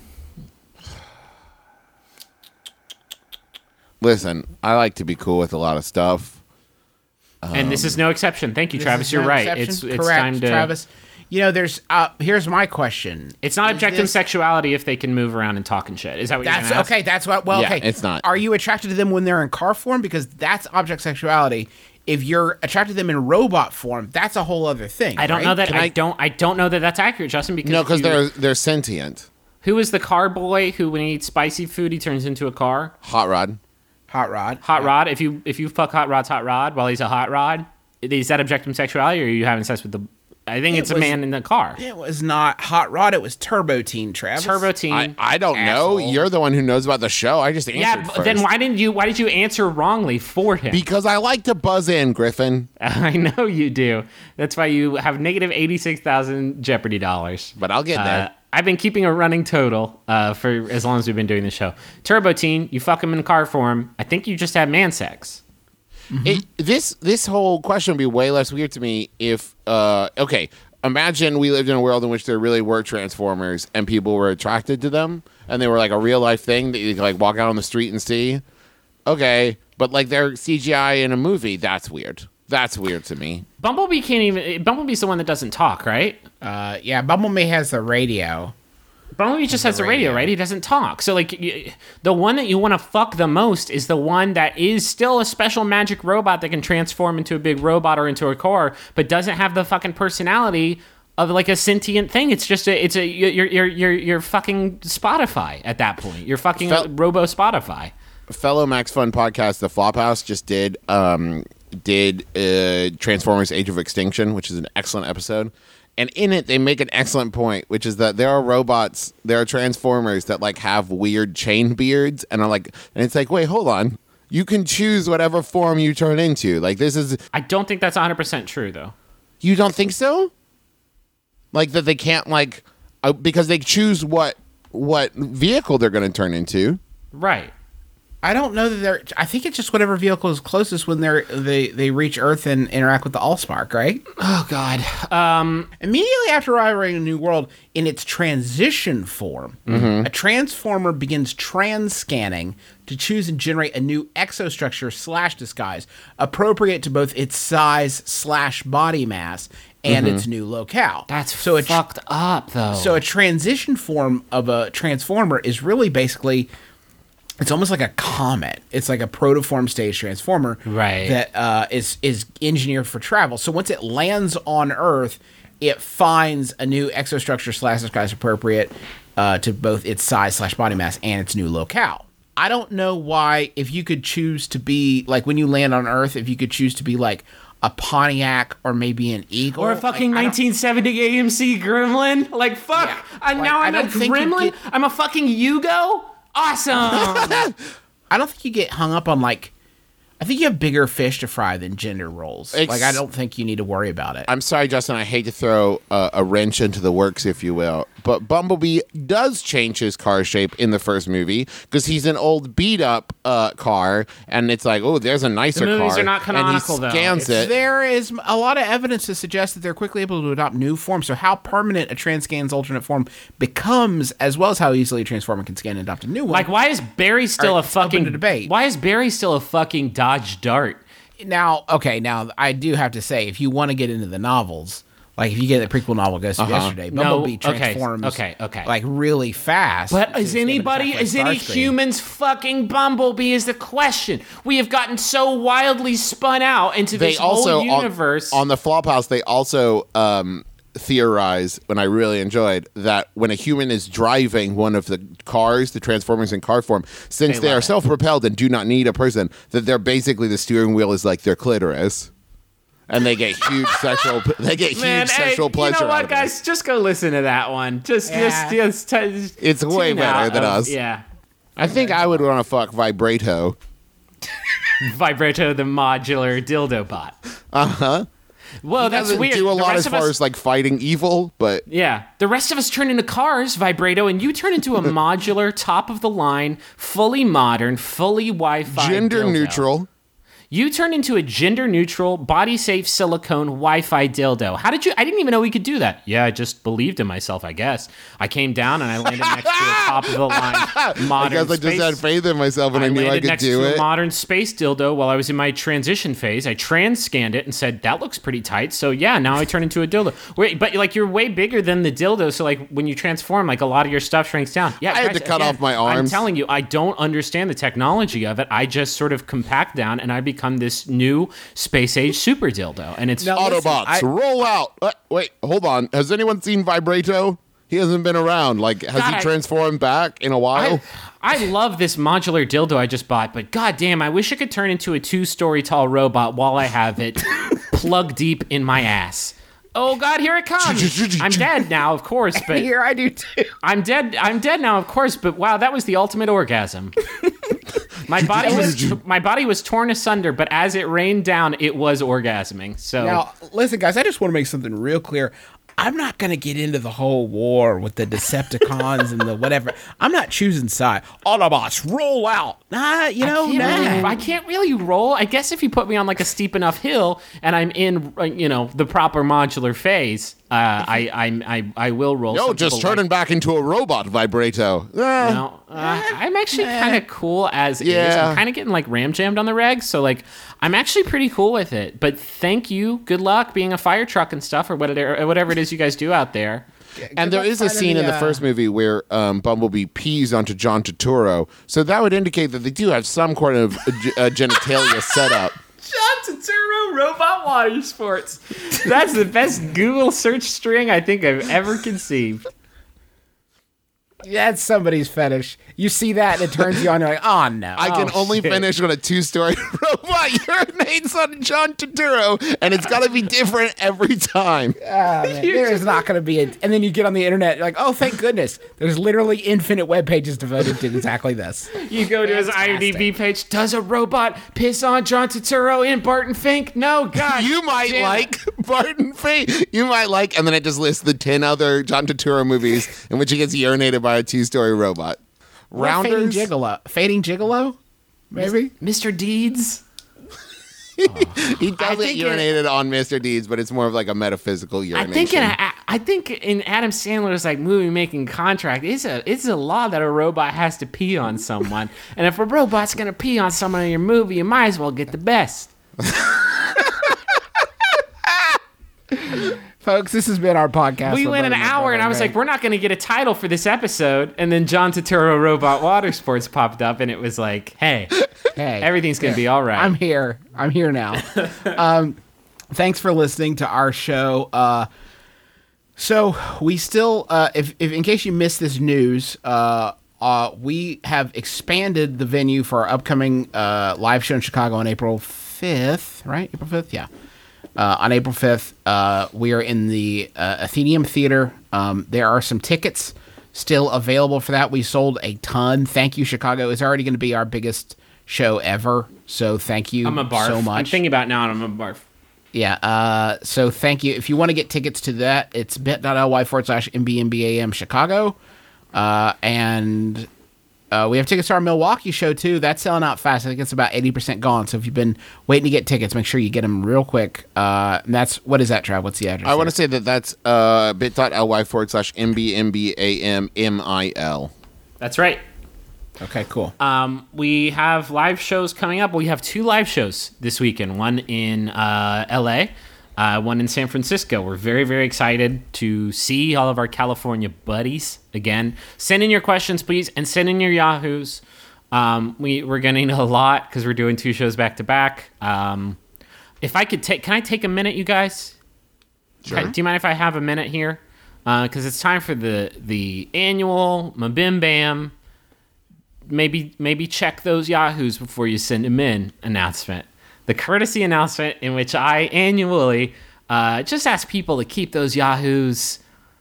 Speaker 4: Listen, I like to be cool with a lot of stuff.
Speaker 3: And this is no exception. Thank you,
Speaker 6: This
Speaker 3: Travis.
Speaker 6: is
Speaker 3: You're
Speaker 6: no
Speaker 3: right.
Speaker 6: exception.
Speaker 3: It's
Speaker 6: Correct,
Speaker 3: time to.
Speaker 6: Travis. You know, there's. Here's my question.
Speaker 3: It's not
Speaker 6: Is
Speaker 3: objective
Speaker 6: this-
Speaker 3: sexuality if they can move around and talk and shit. Is that what
Speaker 6: That's
Speaker 3: you're gonna ask?
Speaker 6: okay. That's what. Well,
Speaker 4: Yeah,
Speaker 6: okay.
Speaker 4: it's not.
Speaker 6: Are you attracted to them when they're in car form? Because that's object sexuality. If you're attracted to them in robot form, that's a whole other thing.
Speaker 3: I don't
Speaker 6: right?
Speaker 3: know that.
Speaker 4: Can
Speaker 3: I don't know that that's accurate, Justin. Because
Speaker 4: No, because
Speaker 3: you-
Speaker 4: they're sentient.
Speaker 3: who is the car boy who, when he eats spicy food, he turns into a car?
Speaker 4: Hot Rod.
Speaker 6: Hot Rod.
Speaker 3: Hot Rod. If you fuck Hot Rod's Hot Rod while he's a hot rod, is that objective sexuality, or are you having sex with the? I think it's a
Speaker 6: was-
Speaker 3: man in the car.
Speaker 6: It was not Hot Rod. It was Turbo Teen, Travis.
Speaker 3: Turbo Teen.
Speaker 4: I don't know.
Speaker 6: Asshole.
Speaker 4: You're the one who knows about the show. I just answered
Speaker 3: Yeah, but
Speaker 4: first.
Speaker 3: then why did you answer wrongly for him?
Speaker 4: Because I like to buzz in, Griffin.
Speaker 3: I know you do. That's why you have negative 86,000 Jeopardy dollars.
Speaker 4: But I'll get there.
Speaker 3: I've been keeping a running total for as long as we've been doing the show. Turbo Teen, you fuck him in car form. I think you just have man sex.
Speaker 4: This whole question would be way less weird to me if okay, imagine we lived in a world in which there really were Transformers and people were attracted to them and they were like a real life thing that you could like walk out on the street and see. Okay, but like they're CGI in a movie, that's weird. That's weird to me.
Speaker 3: Bumblebee can't even. Bumblebee's the one that doesn't talk, right?
Speaker 6: Yeah, Bumblebee has the radio.
Speaker 3: Bumblebee just has the radio, right? He doesn't talk. So, like, the one that you want to fuck the most is the one that is still a special magic robot that can transform into a big robot or into a car, but doesn't have the fucking personality of like a sentient thing. It's just you're fucking Spotify at that point. You're fucking Robo Spotify.
Speaker 4: Fellow Max Fun podcast, The Flophouse, just did Transformers: Age of Extinction, which is an excellent episode. And in it, they make an excellent point, which is that there are robots, there are Transformers that like have weird chain beards, and are like, and it's like, wait, hold on, you can choose whatever form you turn into. Like this is,
Speaker 3: I don't think that's 100% true, though.
Speaker 4: you don't think so? Like that they can't like because they choose what vehicle they're going to turn into.
Speaker 3: Right.
Speaker 6: I don't know that they're. I think it's just whatever vehicle is closest when they reach Earth and interact with the Allspark, right?
Speaker 3: Oh, God.
Speaker 6: Immediately after arriving in a new world, in its transition form, a transformer begins trans-scanning to choose and generate a new exostructure / disguise appropriate to both its size / body mass and its new locale.
Speaker 3: That's
Speaker 6: so
Speaker 3: fucked up, though.
Speaker 6: So a transition form of a transformer is really basically. It's almost like a comet. It's like a protoform stage transformer,
Speaker 3: Right.
Speaker 6: That is engineered for travel. So once it lands on Earth, it finds a new exostructure / disguise appropriate to both its size / body mass and its new locale. I don't know why, if you could choose to be like when you land on Earth, if you could choose to be like a Pontiac or maybe an Eagle
Speaker 3: Or a fucking
Speaker 6: like, I don't-
Speaker 3: 1970 AMC Gremlin. Like, fuck.
Speaker 6: Yeah.
Speaker 3: And
Speaker 6: Like,
Speaker 3: now
Speaker 6: I
Speaker 3: I'm a
Speaker 6: don't think you
Speaker 3: Gremlin.
Speaker 6: get-
Speaker 3: I'm a fucking Yugo. Awesome.
Speaker 6: I don't think you get hung up on like. I think you have bigger fish to fry than gender roles. Like I don't think you need to worry about it.
Speaker 4: I'm sorry, Justin. I hate to throw a wrench into the works, if you will, But Bumblebee does change his car shape in the first movie because he's an old beat up car, and it's like, oh, there's a nicer
Speaker 3: movies
Speaker 4: car.
Speaker 3: are not canonical,
Speaker 4: and he
Speaker 3: though.
Speaker 4: scans it.
Speaker 6: There is a lot of evidence to suggest that they're quickly able to adopt new forms. So how permanent a Transcan's alternate form becomes, as well as how easily a Transformer can scan and adopt a new one.
Speaker 3: Like, why is Barry still
Speaker 6: Alright,
Speaker 3: a
Speaker 6: it's open
Speaker 3: fucking
Speaker 6: to debate.
Speaker 3: Why is Barry still a fucking Dodge Dart?
Speaker 6: Now I do have to say, if you want to get into the novels, like if you get the prequel novel Ghost of Yesterday, Bumblebee transforms
Speaker 3: okay.
Speaker 6: like really fast.
Speaker 3: But is
Speaker 6: to
Speaker 3: any
Speaker 6: attack, like, Starscream.
Speaker 3: humans fucking Bumblebee is the question. We have gotten so wildly spun out into
Speaker 4: They
Speaker 3: this
Speaker 4: also
Speaker 3: whole universe.
Speaker 4: on the Flophouse. They also theorize, and I really enjoyed that when a human is driving one of the cars, the Transformers in car form, since they are self-propelled and do not need a person, that they're basically the steering wheel is like their clitoris. And they get huge sexual. They get
Speaker 3: Man,
Speaker 4: huge sexual pleasure.
Speaker 3: You know
Speaker 4: out
Speaker 3: what,
Speaker 4: of
Speaker 3: guys? Just go listen to that one. Just
Speaker 4: It's way
Speaker 3: tune
Speaker 4: better
Speaker 3: out
Speaker 4: than
Speaker 3: of-
Speaker 4: us.
Speaker 3: Yeah.
Speaker 4: I think I would want to fuck Vibrato.
Speaker 3: Vibrato, the modular dildo bot. Well, that's
Speaker 4: Doesn't
Speaker 3: weird.
Speaker 4: do a
Speaker 3: The
Speaker 4: lot
Speaker 3: rest
Speaker 4: as
Speaker 3: of
Speaker 4: far
Speaker 3: us-
Speaker 4: as like fighting evil, but
Speaker 3: Yeah. The rest of us turn into cars, Vibrato, and you turn into a modular, top of the line, fully modern, fully Wi-Fi
Speaker 4: gender
Speaker 3: dildo.
Speaker 4: neutral.
Speaker 3: You turned into a gender-neutral, body-safe silicone Wi-Fi dildo. How did you? I didn't even know we could do that. Yeah, I just believed in myself, I guess. I came down and I landed next to a top-of-the-line
Speaker 4: I
Speaker 3: modern
Speaker 4: guess I just had faith in myself, and I knew I
Speaker 3: landed
Speaker 4: could
Speaker 3: next
Speaker 4: do
Speaker 3: to
Speaker 4: it.
Speaker 3: a modern space dildo while I was in my transition phase. I trans-scanned it and said, that looks pretty tight. So yeah, now I turn into a dildo. Wait, but like you're way bigger than the dildo, so like when you transform, like a lot of your stuff shrinks down. Yeah,
Speaker 4: I had
Speaker 3: guys,
Speaker 4: to cut off my arms.
Speaker 3: I'm telling you, I don't understand the technology of it. I just sort of compact down and I become this new space-age super dildo. And it's...
Speaker 4: Autobots, roll out. Wait, hold on. Has anyone seen Vibrato? He hasn't been around. Like, has
Speaker 3: God,
Speaker 4: he transformed back in a while?
Speaker 3: I love this modular dildo I just bought, but goddamn, I wish it could turn into a 2-story tall robot while I have it plug deep in my ass. Oh God, here it comes! I'm dead now, of course, but
Speaker 6: Here I do too.
Speaker 3: I'm dead now, of course, but wow, that was the ultimate orgasm. My body was torn asunder, but as it rained down, it was orgasming. So
Speaker 6: Now, listen, guys, I just want to make something real clear. I'm not going to get into the whole war with the Decepticons and the whatever. I'm not choosing side. Autobots, roll out. Nah,
Speaker 3: I can't really roll. I guess if you put me on like a steep enough hill and I'm in, the proper modular phase, I will roll.
Speaker 4: No,
Speaker 3: Some
Speaker 4: just
Speaker 3: people
Speaker 4: turning back into a robot, Vibrato.
Speaker 3: I'm actually kind of cool as is.
Speaker 4: Yeah.
Speaker 3: I'm kind of getting like ram jammed on the regs, so like I'm actually pretty cool with it. But thank you, good luck being a fire truck and stuff, or whatever it is you guys do out there.
Speaker 4: And there is a scene in the first movie where Bumblebee pees onto John Turturro, so that would indicate that they do have some kind of genitalia set up.
Speaker 3: John Turturro Robot Water Sports. That's the best Google search string I think I've ever conceived.
Speaker 6: That's somebody's fetish. You see that and it turns you on. You're like, oh no.
Speaker 4: I can only
Speaker 3: shit.
Speaker 4: finish when a 2-story robot urinates on John Turturro, and it's got to be different every time.
Speaker 6: There's not going to be and then you get on the internet, you're like, oh, thank goodness. There's literally infinite web pages devoted to exactly this.
Speaker 3: You go to his IMDb page. Does a robot piss on John Turturro in Barton Fink? No, God.
Speaker 4: You might
Speaker 3: damn
Speaker 4: like Barton Fink. You might like, and then it just lists the 10 other John Turturro movies in which he gets urinated by a 2-story robot. Rounders.
Speaker 6: Fading Gigolo? Maybe?
Speaker 3: Mr. Deeds.
Speaker 4: He does
Speaker 3: think
Speaker 4: get urinated on Mr. Deeds, but it's more of like a metaphysical urination.
Speaker 3: I think in Adam Sandler's like movie making contract, it's a law that a robot has to pee on someone, and if a robot's gonna pee on someone in your movie, you might as well get the best.
Speaker 6: Folks, this has been our podcast.
Speaker 3: We went an hour, and I was like, we're not going to get a title for this episode. And then John Turturro Robot Water Sports popped up, and it was like, hey, everything's going to be all right.
Speaker 6: I'm here now. Thanks for listening to our show. So we still, if in case you missed this news, we have expanded the venue for our upcoming live show in Chicago on April 5th, right? April 5th? Yeah. On April 5th, we are in the Athenaeum Theater. There are some tickets still available for that. We sold a ton. Thank you, Chicago. It's already going to be our biggest show ever. So thank you
Speaker 3: I'm a barf.
Speaker 6: so much.
Speaker 3: I'm thinking about it now, and I'm a barf.
Speaker 6: Yeah. So thank you. If you want to get tickets to that, it's bit.ly/MBMBAM Chicago. And we have tickets to our Milwaukee show, too. That's selling out fast. I think it's about 80% gone. So if you've been waiting to get tickets, make sure you get them real quick. And what is that, Trav? What's the address?
Speaker 4: I want to say that's bit.ly/MBMBAMMIL.
Speaker 3: That's right.
Speaker 6: Okay, cool.
Speaker 3: We have live shows coming up. We have 2 live shows this weekend. One in LA, one in San Francisco. We're very, very excited to see all of our California buddies again. Send in your questions, please, and send in your Yahoos. We're getting a lot because we're doing 2 shows back to back. If I could can I take a minute, you guys?
Speaker 4: Sure.
Speaker 3: Do you mind if I have a minute here? Because it's time for the annual Mabim Bam. Maybe check those Yahoos before you send them in announcement. The courtesy announcement in which I annually just ask people to keep those Yahoos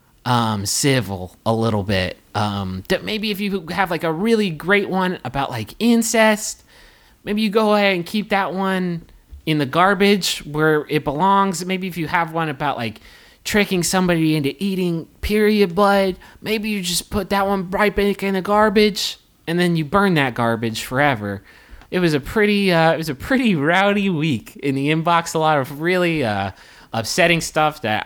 Speaker 3: civil a little bit. That maybe if you have like a really great one about like incest, maybe you go ahead and keep that one in the garbage where it belongs. Maybe if you have one about like tricking somebody into eating period blood, maybe you just put that one right back in the garbage. And then you burn that garbage forever. It was a pretty rowdy week in the inbox. A lot of really upsetting stuff that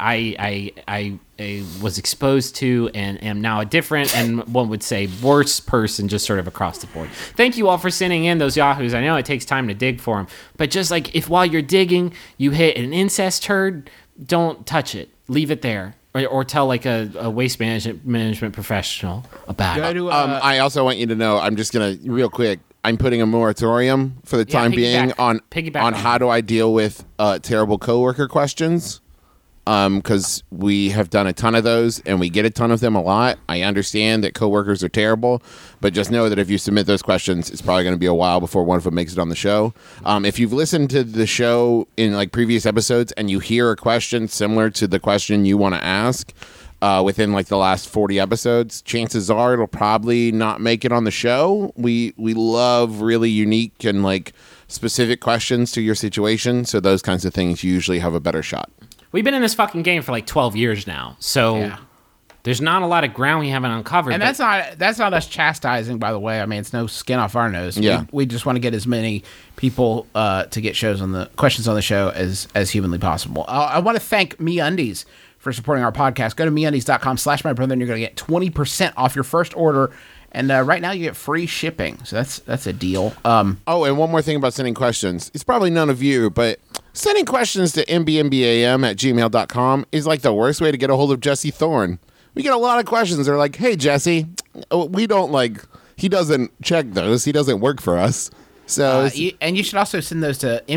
Speaker 3: I was exposed to and am now a different and one would say worse person just sort of across the board. Thank you all for sending in those Yahoos. I know it takes time to dig for them, but just like if while you're digging you hit an incest turd, don't touch it. Leave it there. Or tell like a waste management professional about it.
Speaker 4: I also want you to know, I'm just going to, real quick, I'm putting a moratorium for the time being on how do I deal with terrible coworker questions. Because we have done a ton of those and we get a ton of them a lot. I understand that coworkers are terrible, but just know that if you submit those questions, it's probably going to be a while before one of them makes it on the show. If you've listened to the show in like previous episodes and you hear a question similar to the question you want to ask within like the last 40 episodes, chances are it'll probably not make it on the show. We love really unique and like specific questions to your situation, so those kinds of things usually have a better shot.
Speaker 3: We've been in this fucking game for like 12 years now, so there's not a lot of ground we haven't uncovered.
Speaker 6: And that's not us chastising, by the way. I mean, it's no skin off our nose.
Speaker 4: Yeah.
Speaker 6: We just want to get as many people to get questions on the show as humanly possible. I want to thank MeUndies for supporting our podcast. Go to MeUndies.com/mybrother and you're going to get 20% off your first order. And right now you get free shipping, so that's a deal.
Speaker 4: And one more thing about sending questions. It's probably none of you, but sending questions to mbmbam@gmail.com is like the worst way to get a hold of Jesse Thorne. We get a lot of questions. They're like, hey, Jesse, we don't like, he doesn't check those. He doesn't work for us. So,
Speaker 6: and you should also send those to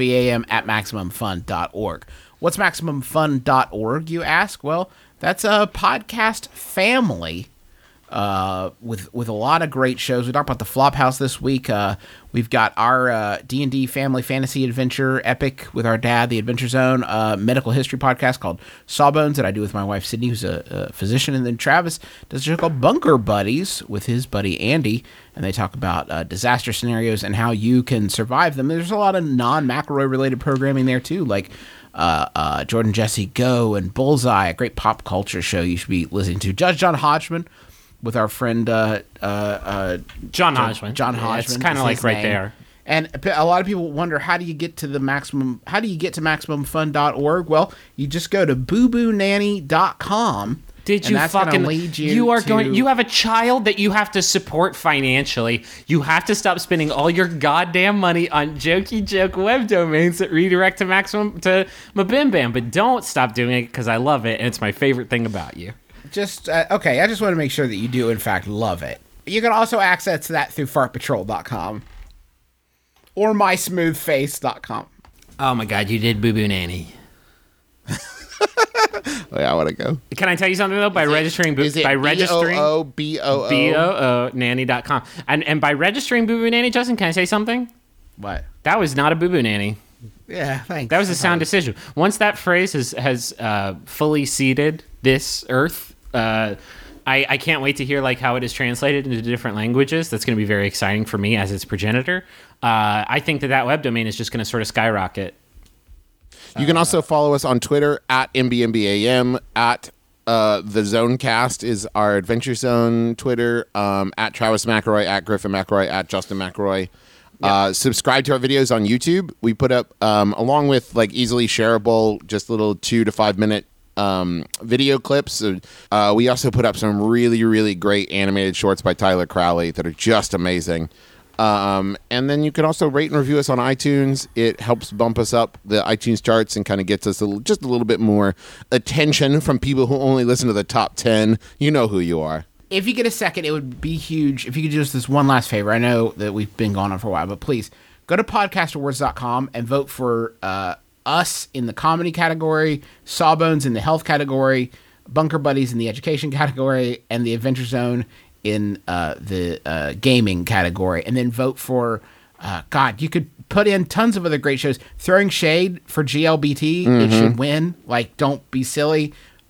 Speaker 6: mbmbam@maximumfun.org. What's maximumfun.org, you ask? Well, that's a podcast family with a lot of great shows. We talked about the Flophouse this week. We've got our D&D family fantasy adventure epic with our dad, the Adventure Zone, medical history podcast called Sawbones that I do with my wife Sydney, who's a physician, and then Travis does a show called Bunker Buddies with his buddy Andy, and they talk about disaster scenarios and how you can survive them. There's a lot of non-McElroy related programming there too, like Jordan Jesse Go and Bullseye, a great pop culture show you should be listening to. Judge John Hodgman with our friend
Speaker 3: John Hodgman.
Speaker 6: John Hodgman.
Speaker 3: It's kind of like right there.
Speaker 6: And a lot of people wonder, how do you get to maximumfun.org? Well, you just go to booboonanny.com.
Speaker 3: Did you fucking
Speaker 6: lead
Speaker 3: you have a child that you have to support financially. You have to stop spending all your goddamn money on jokey joke web domains that redirect to Mabim Bam, but don't stop doing it because I love it and it's my favorite thing about you.
Speaker 6: Okay, I just want to make sure that you do in fact love it. You can also access that through fartpatrol.com or mysmoothface.com.
Speaker 3: Oh my god, you did Boo Boo Nanny.
Speaker 4: I want to go.
Speaker 3: Can I tell you something though? By registering
Speaker 4: BOO
Speaker 3: nanny.com. And by registering Boo Boo Nanny, Justin, can I say something?
Speaker 6: What?
Speaker 3: That was not a Boo Boo Nanny.
Speaker 6: Yeah, thanks.
Speaker 3: That was a sound decision. Once that phrase has fully seeded this earth, I can't wait to hear like how it is translated into different languages. That's going to be very exciting for me as its progenitor. I think that web domain is just going to sort of skyrocket.
Speaker 4: You can also follow us on Twitter at MBMBAM, at the Zonecast is our Adventure Zone Twitter, at Travis McElroy, at Griffin McElroy, at Justin McElroy. Subscribe to our videos on YouTube. We put up, along with like easily shareable, just little 2 to 5 minute video clips. We also put up some really, really great animated shorts by Tyler Crowley that are just amazing. And then you can also rate and review us on iTunes. It helps bump us up the iTunes charts and kind of gets us just a little bit more attention from people who only listen to the top 10. You know who you are.
Speaker 6: If you get a second, it would be huge if you could do us this one last favor. I know that we've been gone on for a while, but please go to podcastawards.com and vote for us in the comedy category, Sawbones in the health category, Bunker Buddies in the education category, and the Adventure Zone in the gaming category, and then vote for God. You could put in tons of other great shows. Throwing Shade for GLBT, it should win. Like, don't be silly.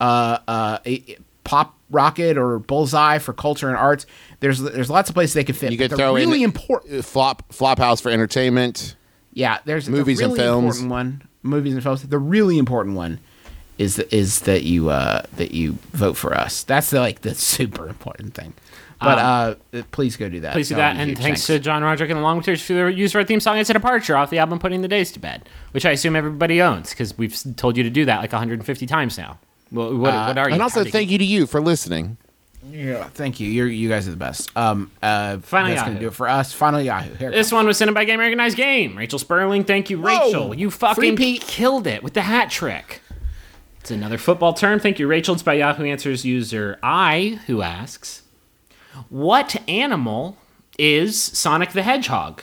Speaker 6: Pop Rocket or Bullseye for culture and arts. There's lots of places they could fit.
Speaker 4: You could
Speaker 6: but
Speaker 4: throw
Speaker 6: really
Speaker 4: in
Speaker 6: important.
Speaker 4: Flophouse for entertainment.
Speaker 6: Yeah, there's
Speaker 4: movies
Speaker 6: the really
Speaker 4: and films.
Speaker 6: Important one. Movies and films. The really important one is that you vote for us. That's the super important thing. But please go do that.
Speaker 3: Please do that. And thanks to John Roderick and the Long Winters for the use of our theme song. It's a departure off the album Putting the Days to Bed, which I assume everybody owns because we've told you to do that like 150 times now. Well, what are you?
Speaker 4: And also thank you to you for listening.
Speaker 6: Yeah, thank you. You guys are the best.
Speaker 3: Finally,
Speaker 6: that's gonna do it for us. Finally, Yahoo. Here it
Speaker 3: This one was sent in by Game Organized Game. Rachel Sperling, thank you, Rachel. You fucking killed it with the hat trick. It's another football term. Thank you, Rachel. It's by Yahoo Answers user I, who asks, what animal is Sonic the Hedgehog?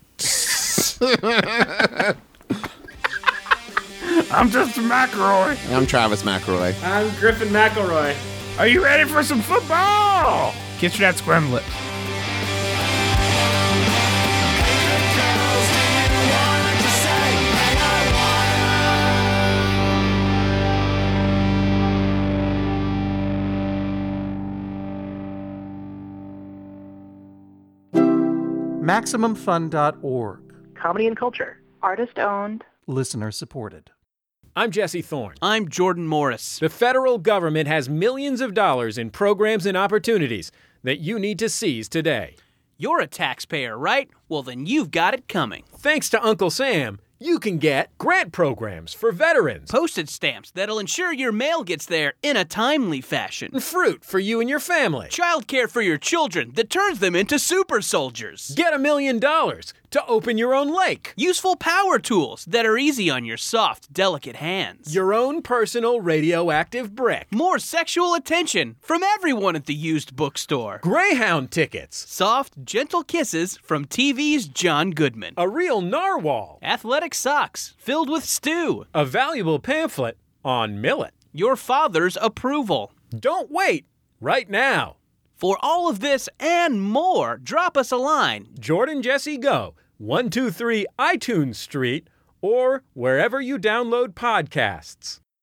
Speaker 5: I'm Justin McElroy.
Speaker 4: I'm Travis McElroy.
Speaker 3: I'm Griffin McElroy.
Speaker 5: Are you ready for some football? Kiss your dad's squirm lips.
Speaker 9: MaximumFun.org.
Speaker 10: Comedy and culture. Artist owned.
Speaker 9: Listener supported.
Speaker 11: I'm Jesse Thorne.
Speaker 12: I'm Jordan Morris.
Speaker 11: The federal government has millions of dollars in programs and opportunities that you need to seize today.
Speaker 12: You're a taxpayer, right? Well, then you've got it coming.
Speaker 11: Thanks to Uncle Sam, you can get grant programs for veterans,
Speaker 12: postage stamps that'll ensure your mail gets there in a timely fashion,
Speaker 11: fruit for you and your family,
Speaker 12: childcare for your children that turns them into super soldiers.
Speaker 11: Get $1 million to open your own lake,
Speaker 12: useful power tools that are easy on your soft, delicate hands,
Speaker 11: your own personal radioactive brick,
Speaker 12: more sexual attention from everyone at the used bookstore,
Speaker 11: Greyhound tickets,
Speaker 12: soft, gentle kisses from TV's John Goodman,
Speaker 11: a real narwhal,
Speaker 12: athletic socks filled with stew,
Speaker 11: a valuable pamphlet on millet,
Speaker 12: your father's approval.
Speaker 11: Don't wait, right now.
Speaker 12: For all of this and more, drop us a line.
Speaker 11: Jordan Jesse Go, 123 iTunes Street, or wherever you download podcasts.